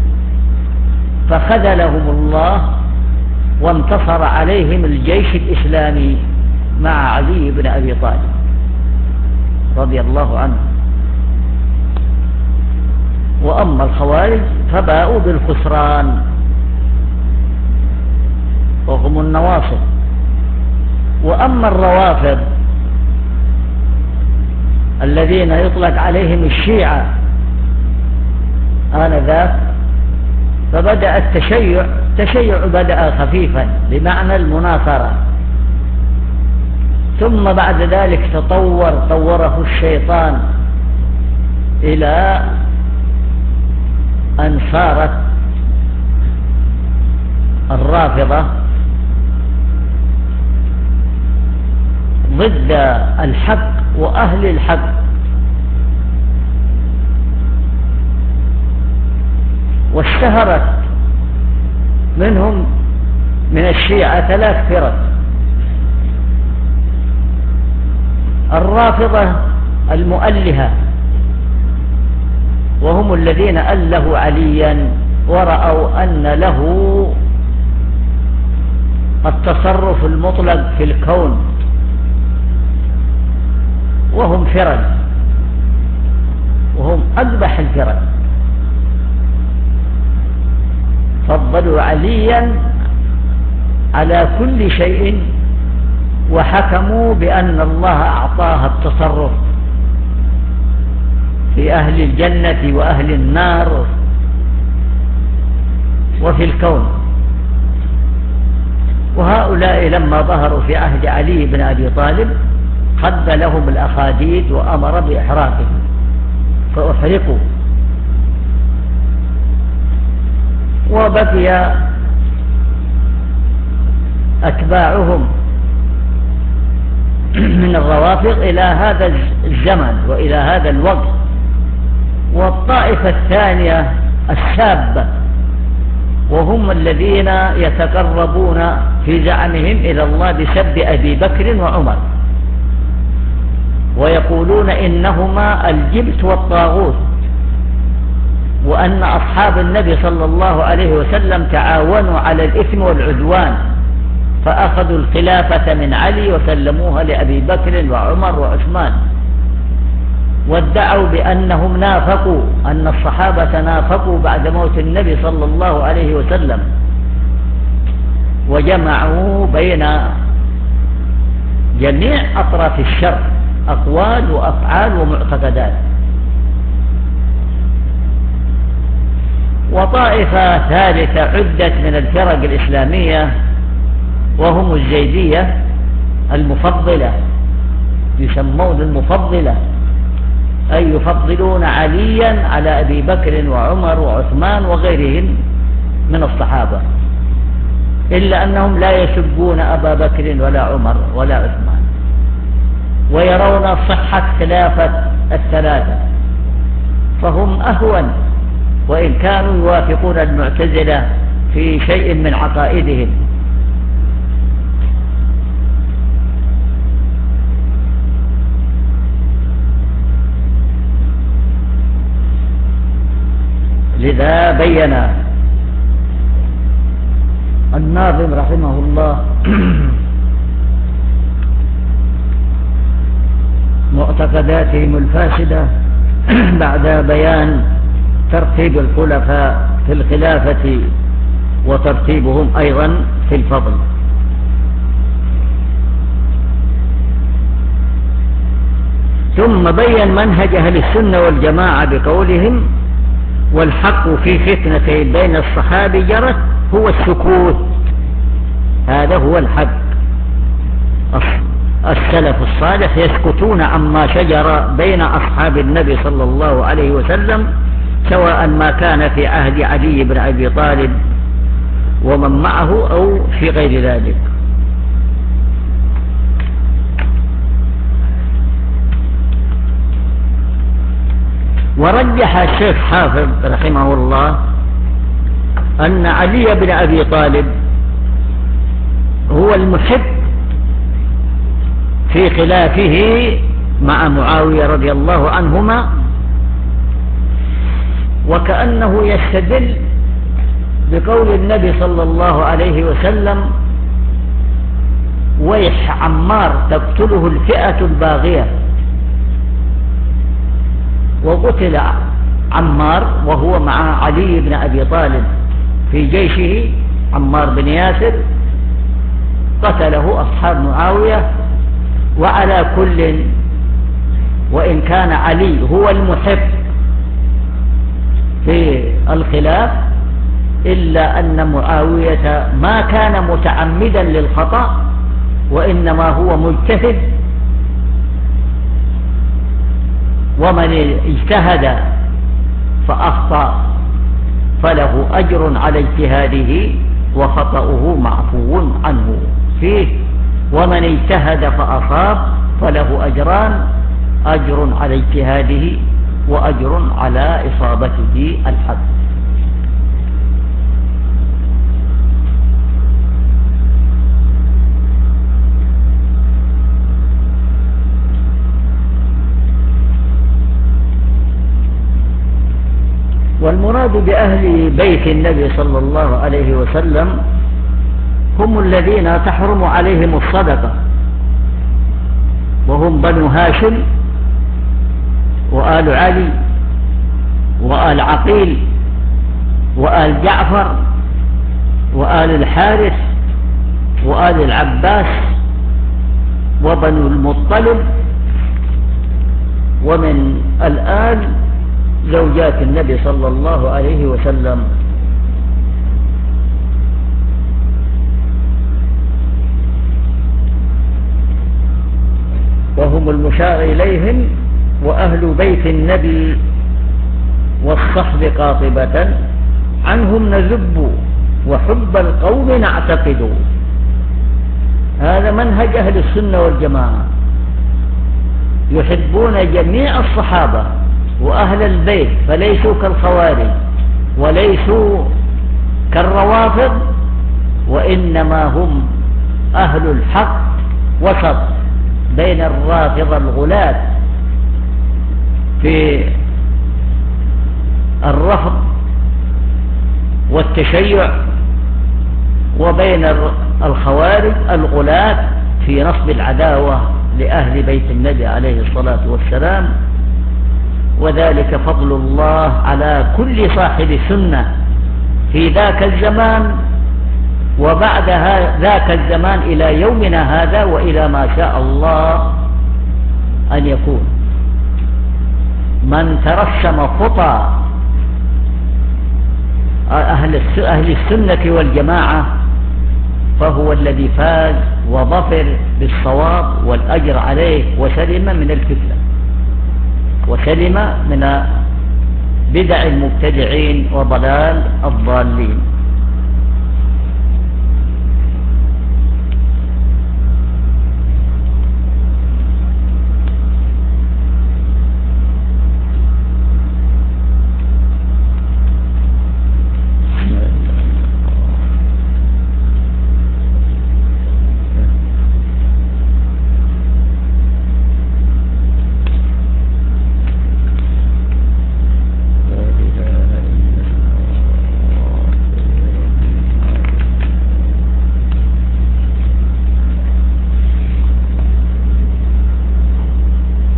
Speaker 1: فخذلهم الله وانتصر عليهم الجيش الإسلامي مع علي بن أبي طالب رضي الله عنه. وأما الخوارج فباءوا بالخسران وهم النواصب. وأما الروافض الذين يطلق عليهم الشيعة آنذاك، فبدأ التشيع تشيع بدأ خفيفا بمعنى المناصرة، ثم بعد ذلك تطور طوره الشيطان إلى أن صارت الرافضة ضد الحق وأهل الحق، واشتهرت منهم من الشيعة ثلاث فرق: الرافضة المؤلهة، وهم الذين ألهوا عليا ورأوا أن له التصرف المطلق في الكون، وهم فرق، وهم أقبح الفرق، فضلوا عليا على كل شيء، وحكموا بأن الله أعطاها التصرف في أهل الجنة وأهل النار وفي الكون. وهؤلاء لما ظهروا في عهد علي بن أبي طالب خد لهم الأخاديد وأمر بإحراقهم فأحرقوا، وبقي أتباعهم من الروافض إلى هذا الزمن وإلى هذا الوقت. والطائفة الثانية الشابة، وهم الذين يتقربون في زعمهم إلى الله بسب أبي بكر وعمر، ويقولون إنهما الجبت والطاغوت، وأن أصحاب النبي صلى الله عليه وسلم تعاونوا على الإثم والعدوان، فأخذوا الخلافة من علي وسلموها لأبي بكر وعمر وعثمان، وادعوا بأنهم نافقوا، أن الصحابة نافقوا بعد موت النبي صلى الله عليه وسلم، وجمعوا بين جميع أطراف الشر أقوال وأفعال ومعتقدات. وطائفة ثالثة عدت من الفرق الإسلامية، وهم الزيدية المفضلة، يسمون المفضلة، أي يفضلون عليا على أبي بكر وعمر وعثمان وغيرهم من الصحابة، إلا أنهم لا يسبون أبا بكر ولا عمر ولا عثمان، ويرون صحة خلافة الثلاثة، فهم أهون، وإن كانوا يوافقون المعتزلة في شيء من عقائدهم. لذا بين الناظم رحمه الله معتقداتهم الفاسدة بعد بيان ترتيب الخلفاء في الخلافة وترتيبهم أيضا في الفضل. ثم بين منهج أهل السنة والجماعة بقولهم: والحق في فتنة بين الصحابة جرت هو السكوت، هذا هو الحق. السلف الصالح يسكتون عما شجر بين أصحاب النبي صلى الله عليه وسلم، سواء ما كان في عهد علي بن أبي طالب ومن معه أو في غير ذلك. ورجح الشيخ حافظ رحمه الله أن علي بن أبي طالب هو المحب في خلافه مع معاوية رضي الله عنهما، وكأنه يستدل بقول النبي صلى الله عليه وسلم: ويح عمار تقتله الفئة الباغية. وقتل عمار وهو مع علي بن أبي طالب في جيشه، عمار بن ياسر قتله أصحاب معاوية. وعلى كل، وإن كان علي هو المحب في الخلاف، إلا أن معاوية ما كان متعمدا للخطأ، وإنما هو مجتهد، ومن اجتهد فأخطأ فله أجر على اجتهاده وخطأه معفو عنه فيه، ومن اجتهد فأصاب فله أجران: أجر على اجتهاده وأجر على إصابته الحق. والمراد بأهل بيت النبي صلى الله عليه وسلم هم الذين تحرم عليهم الصدقة، وهم بنو هاشم وآل علي وآل عقيل وآل جعفر وآل الحارث وآل العباس وبنو المطلب، ومن الآل زوجات النبي صلى الله عليه وسلم. وهم المشار إليهم وأهل بيت النبي والصحب قاطبة، عنهم نذب وحب القوم نعتقد. هذا منهج أهل السنة والجماعة، يحبون جميع الصحابة وأهل البيت، فليسوا كالخوارج وليسوا كالروافض، وإنما هم أهل الحق وسط بين الرافضة الغلاة في الرفض والتشيع، وبين الخوارج الغلاة في نصب العداوة لأهل بيت النبي عليه الصلاة والسلام. وذلك فضل الله على كل صاحب سنة في ذاك الزمان وبعد ذاك الزمان إلى يومنا هذا، وإلى ما شاء الله أن يكون. من ترسم خطى أهل السنة والجماعة فهو الذي فاز وظفر بالصواب والأجر عليه، وسلم من الفتنة، وسلم من بدع المبتدعين وضلال الضالين.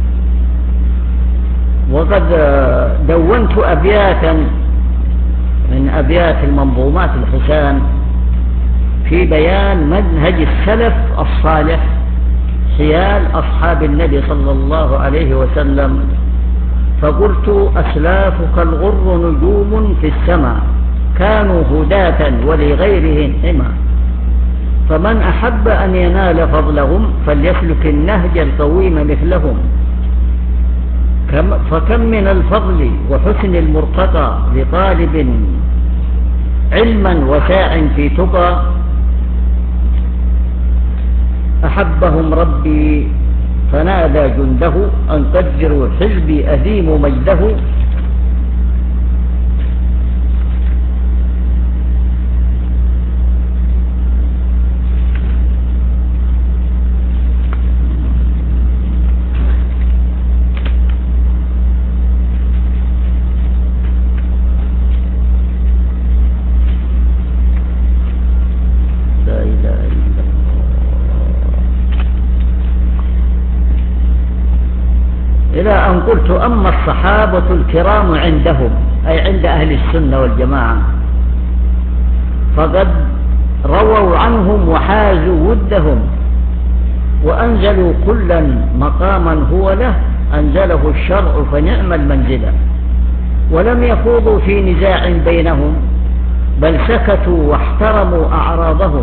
Speaker 1: وقد دونت أبياتا من أبيات المنظومات الحسان في بيان منهج السلف الصالح حيال أصحاب النبي صلى الله عليه وسلم، فقلت: أسلافك الغر نجوم في السماء، كانوا هداة ولغيرهم حمى، فمن أحب أن ينال فضلهم فليسلك النهج القويم مثلهم، فكم من الفضل وحسن المرتقى لطالب علما وساع في تقى، أحبهم ربي فنادى جنده أن قدروا حزبي أديم مجده. إلى أن قلت: أما الصحابة الكرام عندهم، أي عند أهل السنة والجماعة، فقد رووا عنهم وحازوا ودهم، وأنزلوا كلا مقاما هو له، أنزله الشرع فنعم المنزلة، ولم يخوضوا في نزاع بينهم، بل سكتوا واحترموا أعراضهم،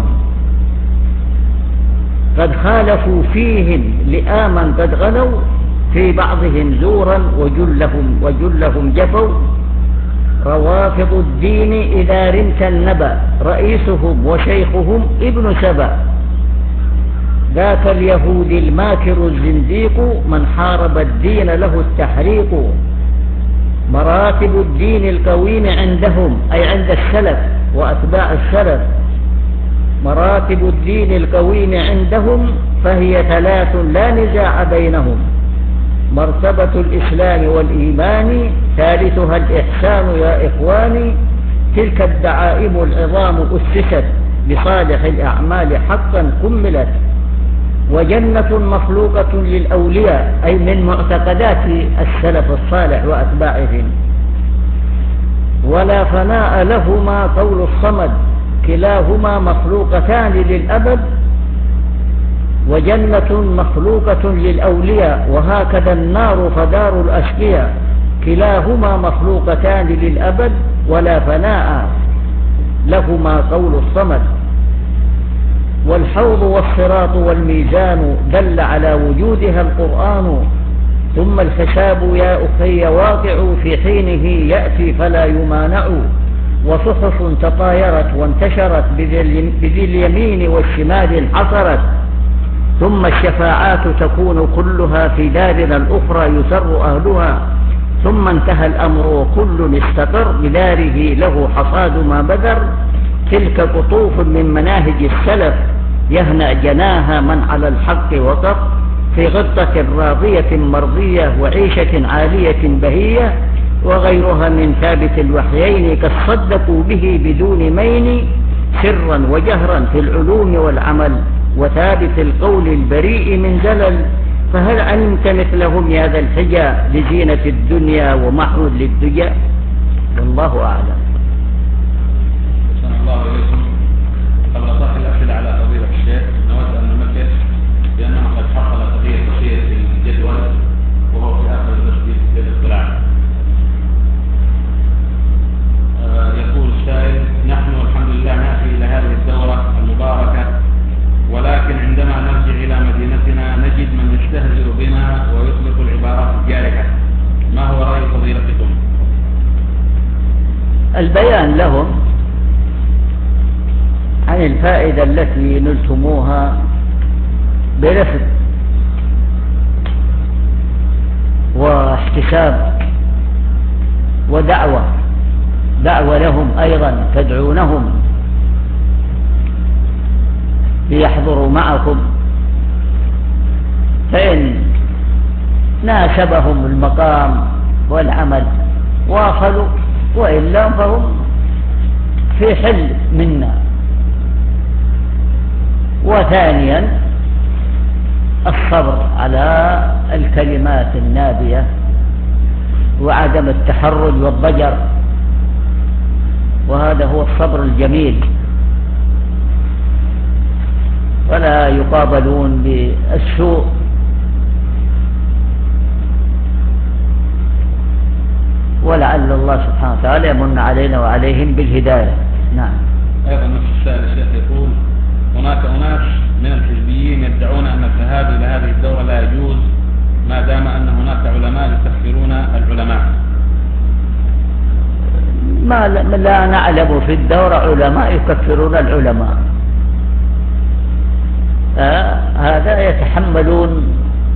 Speaker 1: قد خالفوا فيهم لآما قد غلوا، في بعضهم زورا وجلهم, وجلهم جفوا، روافض الدين إذا رمت النبأ، رئيسهم وشيخهم ابن سبأ، ذاك اليهود الماكر الزنديق، من حارب الدين له التحريق، مراتب الدين القويم عندهم، أي عند السلف وأتباع السلف، مراتب الدين القويم عندهم فهي ثلاث لا نزاع بينهم: مرتبة الإسلام والإيمان، ثالثها الإحسان يا إخواني، تلك الدعائم العظام أسست، بصالح الأعمال حقا كملت، وجنة مخلوقة للأولياء، أي من معتقدات السلف الصالح وأتباعهم، ولا فناء لهما قول الصمد، كلاهما مخلوقتان للأبد، وجنة مخلوقة للأولياء، وهكذا النار فدار الأشقياء، كلاهما مخلوقتان للأبد، ولا فناء لهما قول الصمد. والحوض والصراط والميزان دل على وجودها القرآن، ثم الحساب يا أخي واقع في حينه يأتي فلا يمانع، وصحف تطايرت وانتشرت بذي اليمين والشمال انحصرت، ثم الشفاعات تكون كلها في دارنا الأخرى يسر أهلها، ثم انتهى الأمر وكل استقر بداره له حصاد ما بذر، تلك قطوف من مناهج السلف يهنأ جناها من على الحق وقف، في غطة راضية مرضية وعيشة عالية بهية، وغيرها من ثابت الوحيين قد صدقوا به بدون مين، سرا وجهرا في العلوم والعمل، وثابت القول البريء من زلل، فهل علمت مثلهم يا ذا الحجى، لزينة الدنيا ومحو للدجى؟ والله أعلم.
Speaker 2: أحسن الله إليكم. قبل طرح الأسئلة على فضيلة الشيخ، نود أن ننبه بأنه قد حصل تغيير بسيط في الجدول، وهو في آخر المسجد للاطلاع. آه يقول السائل: نحن الحمد لله نأتي إلى هذه الدورة المباركة، ولكن عندما نرجع إلى مدينتنا نجد من يستهزئ بنا ويطلق العبارات الجارحة، ما هو رأي فضيلتكم؟
Speaker 1: البيان لهم عن الفائدة التي نلتموها برفق واحتساب ودعوة، دعوة لهم أيضا، تدعونهم ليحضروا معكم، فإن ناسبهم المقام والعمل واصلوا، وإلا فهم في حل منا. وثانيا الصبر على الكلمات النابية، وعدم التحرج والضجر، وهذا هو الصبر الجميل، ولا يقابلون بالسوء. ولعل الله سبحانه وتعالى يمن علينا وعليهم بالهداية. نعم.
Speaker 2: أيضا نفس السائل الشيخ يقول: هناك أناس من الحزبيين يدعون أن الذهاب إلى هذه الدورة لا يجوز ما دام أن هناك علماء يكفرون العلماء.
Speaker 1: ما لا نعلم في الدورة علماء يكفرون العلماء. آه هذا يتحملون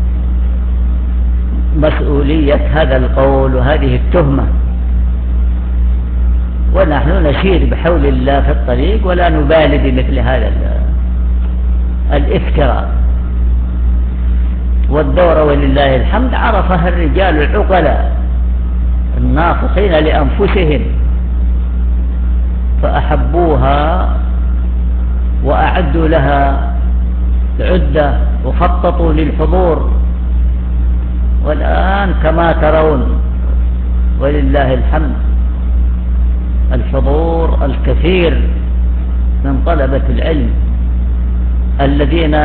Speaker 1: مسؤولية هذا القول وهذه التهمة، ونحن نسير بحول الله في الطريق ولا نبالي بمثل هذا الافتراء. والدورة ولله الحمد عرفها الرجال العقلاء الناصحين لأنفسهم فأحبوها وأعدوا لها عدة وخططوا للحضور، والآن كما ترون ولله الحمد الحضور الكثير من طلبة العلم الذين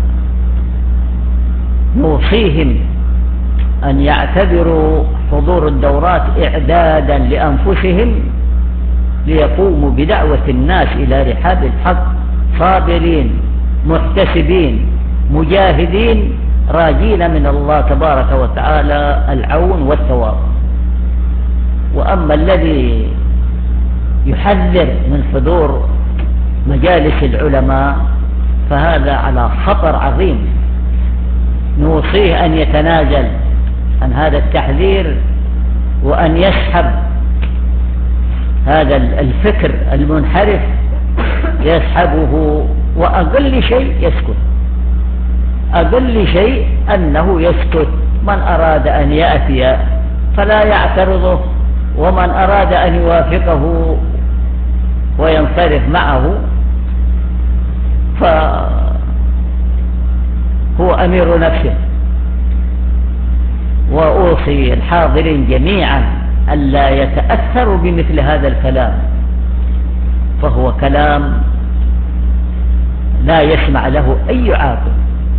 Speaker 1: نوصيهم أن يعتبروا حضور الدورات إعدادا لأنفسهم ليقوموا بدعوة الناس إلى رحاب الحق صابرين محتسبين مجاهدين راجين من الله تبارك وتعالى العون والثواب. وأما الذي يحذر من حضور مجالس العلماء فهذا على خطر عظيم، نوصيه أن يتنازل عن هذا التحذير وأن يسحب هذا الفكر المنحرف يسحبه، وأقل شيء يسكت، أقل شيء أنه يسكت. من أراد أن يأتي فلا يعترضه، ومن أراد أن يوافقه وينصرف معه فهو أمير نفسه. وأوصي الحاضرين جميعا ألا يتأثروا بمثل هذا الكلام، فهو كلام لا يسمع له أي عاقل.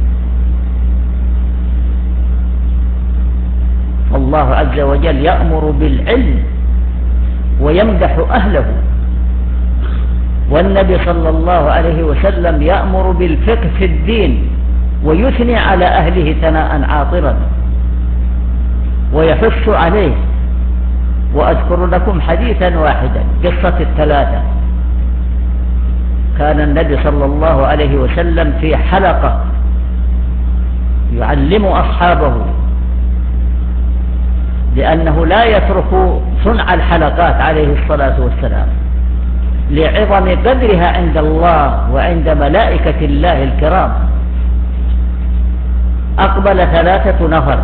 Speaker 1: الله عز وجل يأمر بالعلم ويمدح أهله، والنبي صلى الله عليه وسلم يأمر بالفقه في الدين ويثني على أهله ثناء عاطرا ويحث عليه. وأذكر لكم حديثا واحدا، قصة الثلاثة. كان النبي صلى الله عليه وسلم في حلقة يعلم أصحابه، لأنه لا يترك صنع الحلقات عليه الصلاة والسلام لعظم قدرها عند الله وعند ملائكة الله الكرام. أقبل ثلاثة نفر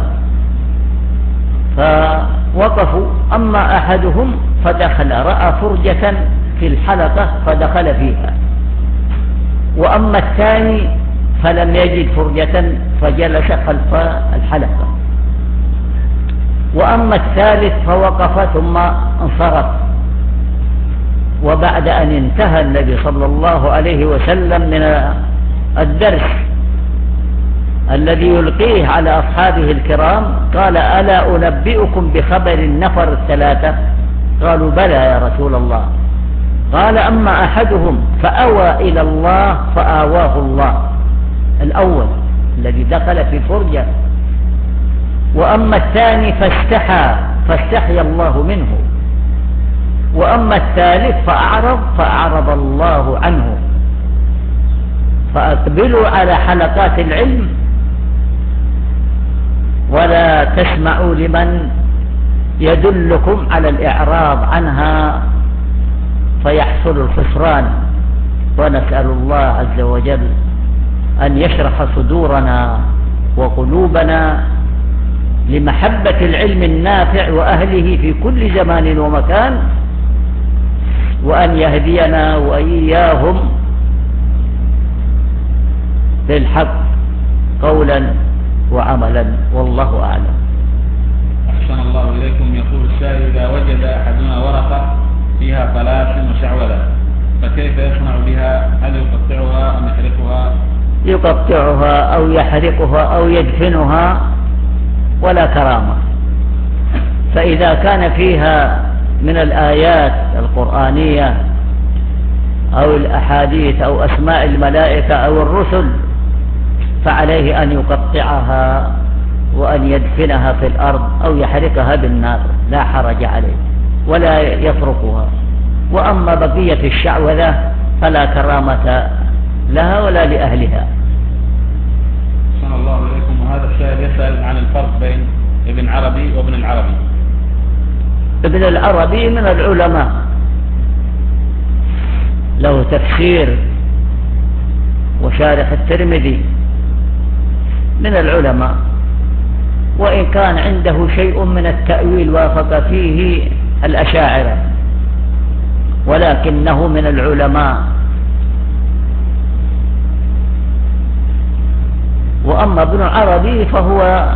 Speaker 1: فوقفوا، أما أحدهم فدخل رأى فرجة في الحلقة فدخل فيها، وأما الثاني فلم يجد فرجة فجلس خلف الحلقة، وأما الثالث فوقف ثم انصرف. وبعد أن انتهى النبي صلى الله عليه وسلم من الدرس الذي يلقيه على أصحابه الكرام قال: ألا أنبئكم بخبر النفر الثلاثة؟ قالوا: بلى يا رسول الله. قال: أما أحدهم فأوى إلى الله فآواه الله، الأول الذي دخل في فرجة، وأما الثاني فاستحى فاستحي الله منه، وأما الثالث فأعرض فأعرض الله عنه. فأقبلوا على حلقات العلم ولا تسمعوا لمن يدلكم على الإعراض عنها فيحصل الخسران. ونسأل الله عز وجل أن يشرح صدورنا وقلوبنا لمحبة العلم النافع وأهله في كل زمان ومكان، وأن يهدينا وإياهم بالحق قولا وعملا، والله أعلم.
Speaker 2: أحسن الله إليكم. يقول السائل: إذا وجد أحدنا ورقة فيها طلاسم وشعوذة، فكيف يصنع بها؟ هل يقطعها أم يحرقها؟
Speaker 1: يقطعها أو يحرقها أو يدفنها ولا كرامة. فإذا كان فيها من الآيات القرآنية أو الأحاديث أو أسماء الملائكة أو الرسل فعليه أن يقطعها وأن يدفنها في الأرض أو يحرقها بالنار، لا حرج عليه، ولا يتركها. وأما بقية الشعوذة فلا كرامة لها ولا لأهلها.
Speaker 2: صلى الله عليكم. وهذا السائل يسأل عن الفرق بين ابن عربي وابن العربي.
Speaker 1: ابن العربي من العلماء، له تفسير وشارح الترمذي، من العلماء، وإن كان عنده شيء من التأويل وافق فيه الأشاعرة، ولكنه من العلماء. وأما ابن عربي فهو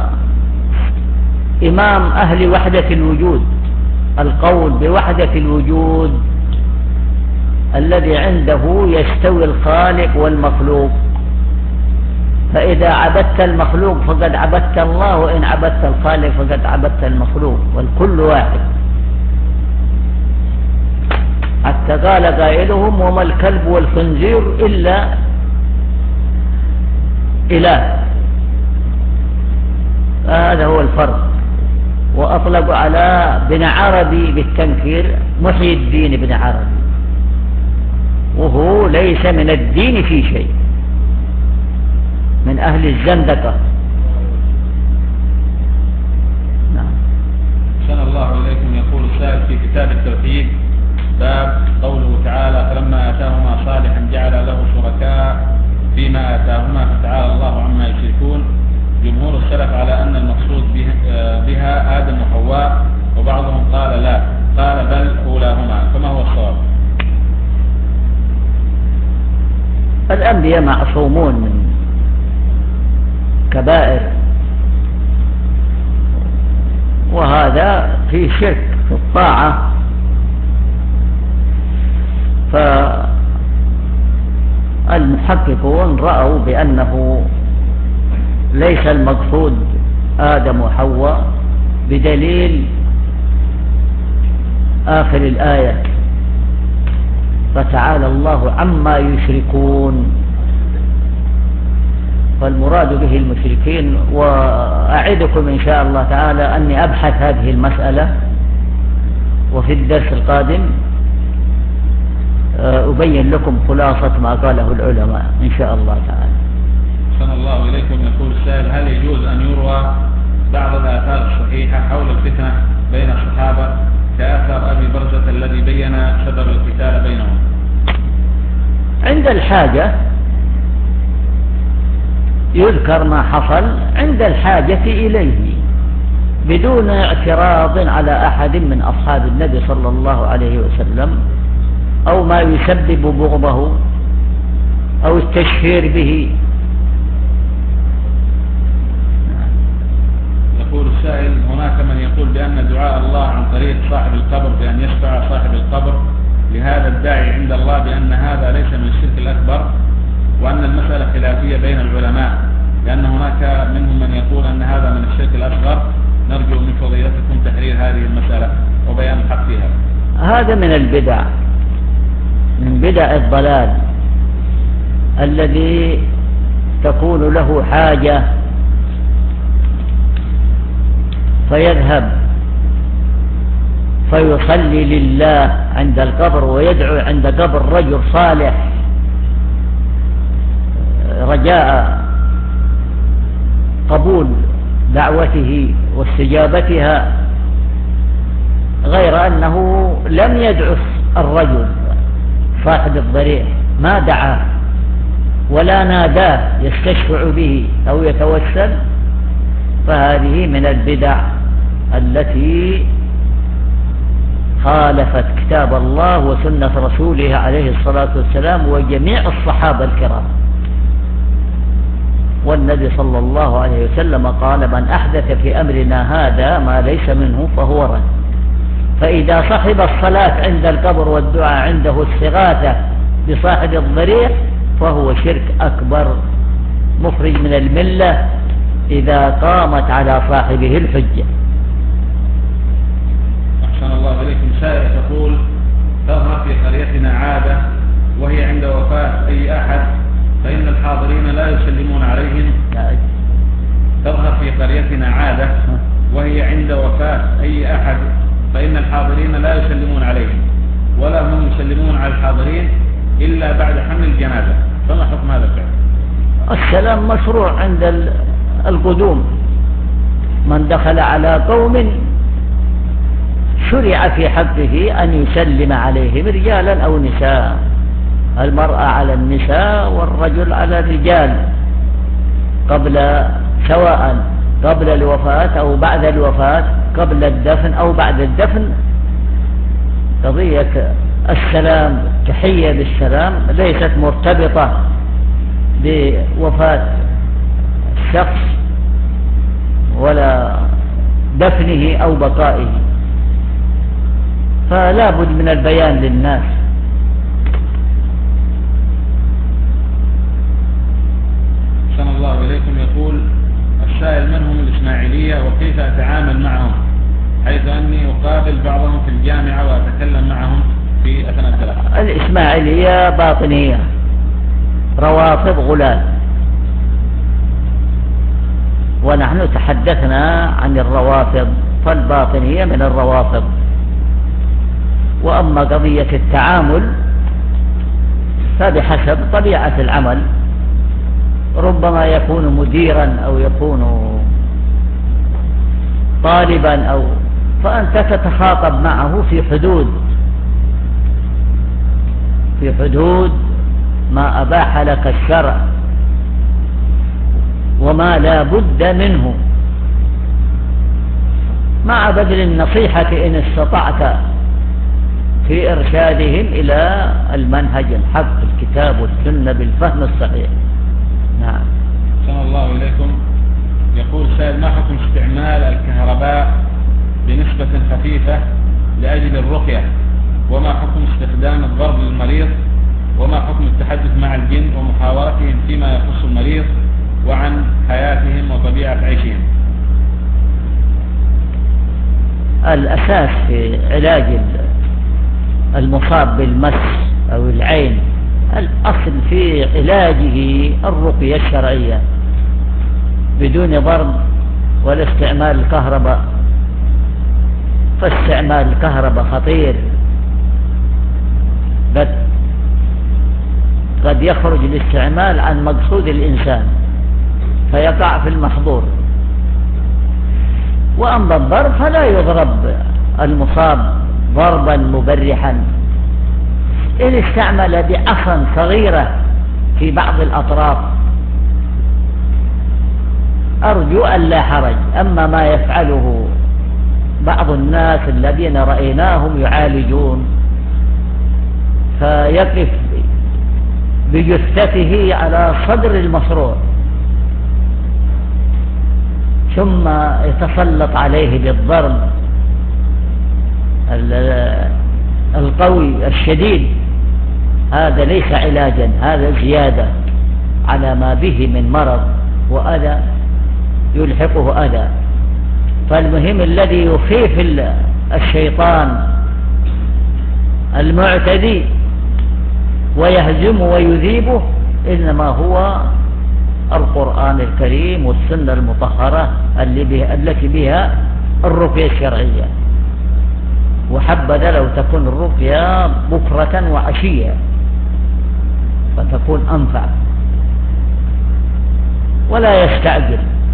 Speaker 1: إمام أهل وحدة الوجود، القول بوحدة الوجود الذي عنده يستوي الخالق والمخلوق، فإذا عبدت المخلوق فقد عبدت الله، وإن عبدت الخالق فقد عبدت المخلوق، والكل واحد. حتى قال قائلهم: وما الكلب والخنزير إلا إله. هذا هو الفرق. وأطلق على بن عربي بالتنكير محي الدين بن عربي، وهو ليس من الدين في شيء، من أهل الزندقة.
Speaker 2: نعم. أحسن الله إليكم. يقول السائل في كتاب التوحيد باب قوله تعالى: فلما آتاهما صالحا جعل له شركاء فيما آتاهما فتعالى الله عما يشركون. جمهور السلف على أن المقصود بها آدم وحواء، وبعضهم قال لا، قال بل أولاهما، فما هو الصواب؟
Speaker 1: الأنبياء معصومون من كبائر، وهذا في شرك في الطاعة. فالمحققون رأوا بأنه ليس المقصود آدم وحواء بدليل آخر الآية: فتعالى الله عما يشركون. فالمراد به المشركين. وأعدكم إن شاء الله تعالى أني أبحث هذه المسألة، وفي الدرس القادم أبين لكم خلاصة ما قاله العلماء إن شاء الله تعالى.
Speaker 2: صلى الله إليكم. يقول السائل: هل يجوز أن يروى بعض الآثار الصحيحة حول الفتنة بين الصحابة كآثار أبي برزة الذي بين سبب القتال بينهم؟
Speaker 1: عند الحاجة يذكر ما حصل عند الحاجة إليه بدون اعتراض على أحد من أصحاب النبي صلى الله عليه وسلم، أو ما يسبب بغضه أو التشهير به.
Speaker 2: يقول السائل: هناك من يقول بأن دعاء الله عن طريق صاحب القبر بأن يشفع صاحب القبر لهذا الداعي عند الله بأن هذا ليس من الشرك الأكبر، وأن المسألة خلافية بين العلماء، لأن هناك منهم من يقول أن هذا من الشرك الأصغر. نرجو من فضيلتكم تحرير هذه المسألة وبيان الحق فيها.
Speaker 1: هذا من البدع، من بدع الضلال الذي تكون له حاجة فيذهب فيصلي لله عند القبر ويدعو عند قبر رجل صالح رجاء قبول دعوته واستجابتها، غير أنه لم يدعو الرجل صاحب الضريح، ما دعاه ولا ناداه يستشفع به أو يتوسل. فهذه من البدع التي خالفت كتاب الله وسنة رسوله عليه الصلاة والسلام وجميع الصحابة الكرام. والنبي صلى الله عليه وسلم قال: من أحدث في أمرنا هذا ما ليس منه فهو رد. فإذا صحب الصلاة عند القبر والدعاء عنده استغاثة بصاحب الضريح فهو شرك أكبر مخرج من الملة إذا قامت على صاحبه الحجة.
Speaker 2: أحسن الله إليكم. سائلة تقول: تظهر في قريتنا عادة وهي عند وفاة أي أحد فإن الحاضرين لا يسلمون عليهم. تظهر في قريتنا عادة وهي عند وفاة أي أحد فإن الحاضرين لا يسلمون عليهم ولا هم يسلمون على الحاضرين إلا بعد حمل الجنازة، فما حكم هذا الفعل؟
Speaker 1: السلام مشروع عند القدوم، من دخل على قوم شرع في حقه أن يسلم عليهم رجالا أو نساء، المرأة على النساء والرجل على الرجال قبل سواء قبل الوفاة أو بعد الوفاة، قبل الدفن أو بعد الدفن. قضية السلام تحية بالسلام ليست مرتبطة بوفاة الشخص ولا دفنه أو بقائه، فلا بد من البيان للناس.
Speaker 2: أحسن الله إليكم. يقول السائل: من هم الإسماعيلية وكيف أتعامل معهم، حيث أني أقابل بعضهم في الجامعة وأتكلم معهم في أثناء الدراسة؟
Speaker 1: الإسماعيلية باطنية، روافض غلاة، ونحن تحدثنا عن الروافض، فالباطنية من الروافض. وأما قضية التعامل فبحسب طبيعة العمل، ربما يكون مديرا أو يكون طالبا أو فأنت تتخاطب معه في حدود في حدود ما أباح لك الشرع وما لا بد منه، مع بذل النصيحة إن استطعت في إرشادهم إلى المنهج الحق الكتاب والسنة بالفهم الصحيح. نعم.
Speaker 2: أحسن الله إليكم. يقول سائل: ما حكم استعمال الكهرباء بنسبة خفيفة لأجل الرقية، وما حكم استخدام الضرب للمريض، وما حكم التحدث مع الجن ومحاورتهم فيما يخص المريض وعن حياتهم وطبيعة عيشهم؟
Speaker 1: الأساس في علاج المصاب بالمس أو العين، الأصل في علاجه الرقية الشرعية بدون ضرب ولا استعمال الكهرباء، فاستعمال الكهرباء خطير، قد قد يخرج الاستعمال عن مقصود الإنسان فيقع في المحظور. وأما الضرب فلا يضرب المصاب ضربا مبرحا، إن استعمل بعصا صغيرة في بعض الأطراف أرجو أن لا حرج. أما ما يفعله بعض الناس الذين رأيناهم يعالجون فيقف بجثته على صدر المصروع ثم يتسلط عليه بالضرب القوي الشديد، هذا ليس علاجا، هذا زيادة على ما به من مرض وأذى يلحقه أذى. فالمهم الذي يخيف الشيطان المعتدي ويهزمه ويذيبه إنما هو القرآن الكريم والسنة المطهرة التي بها الرقية الشرعية. وحبذا لو تكون الرقية بكرة وعشية فتكون أنفع، ولا يستعجل،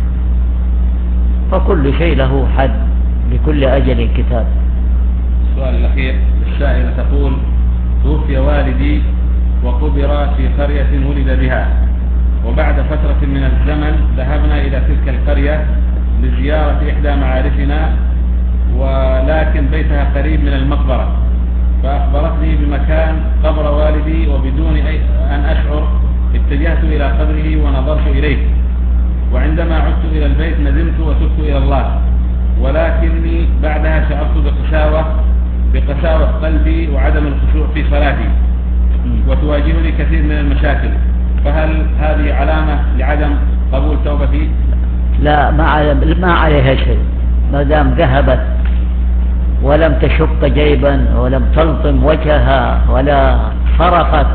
Speaker 1: فكل شيء له حد، لكل أجل كتاب.
Speaker 2: السؤال الأخير، السائلة تقول: توفي والدي وقبر في قرية ولد بها، وبعد فترة من الزمن ذهبنا إلى تلك القرية لزيارة إحدى معارفنا، ولكن بيتها قريب من المقبرة، فأخبرتني بمكان قبر والدي وبدون أن أشعر اتجهت إلى قبره ونظرت إليه، وعندما عدت إلى البيت ندمت وتبت إلى الله، ولكني بعدها شعرت بقساوة بقساوة قلبي وعدم الخشوع في صلاتي، وتواجهني كثير من المشاكل، فهل هذه علامة لعدم قبول توبتي؟
Speaker 1: لا، ما عليها شيء، ما دام ذهبت ولم تشق جيبا ولم تلطم وجهها ولا فرقت،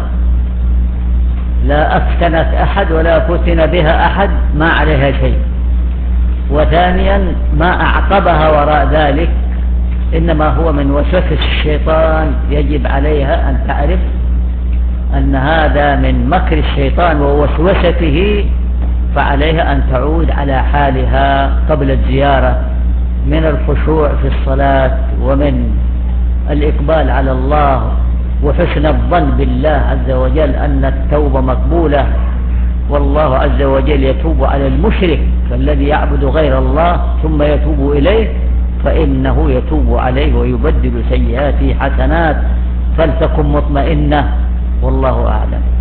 Speaker 1: لا أفتنت أحد ولا فتن بها أحد، ما عليها شيء. وثانيا ما أعقبها وراء ذلك إنما هو من وسوسة الشيطان، يجب عليها أن تعرف أن هذا من مكر الشيطان ووسوسته، فعليها أن تعود على حالها قبل الزيارة من الخشوع في الصلاة ومن الإقبال على الله وحسن الظن بالله عز وجل أن التوبة مقبولة، والله عز وجل يتوب على المشرك فالذي يعبد غير الله ثم يتوب إليه فإنه يتوب عليه ويبدل سيئاته حسنات، فلتكن مطمئنة، والله أعلم.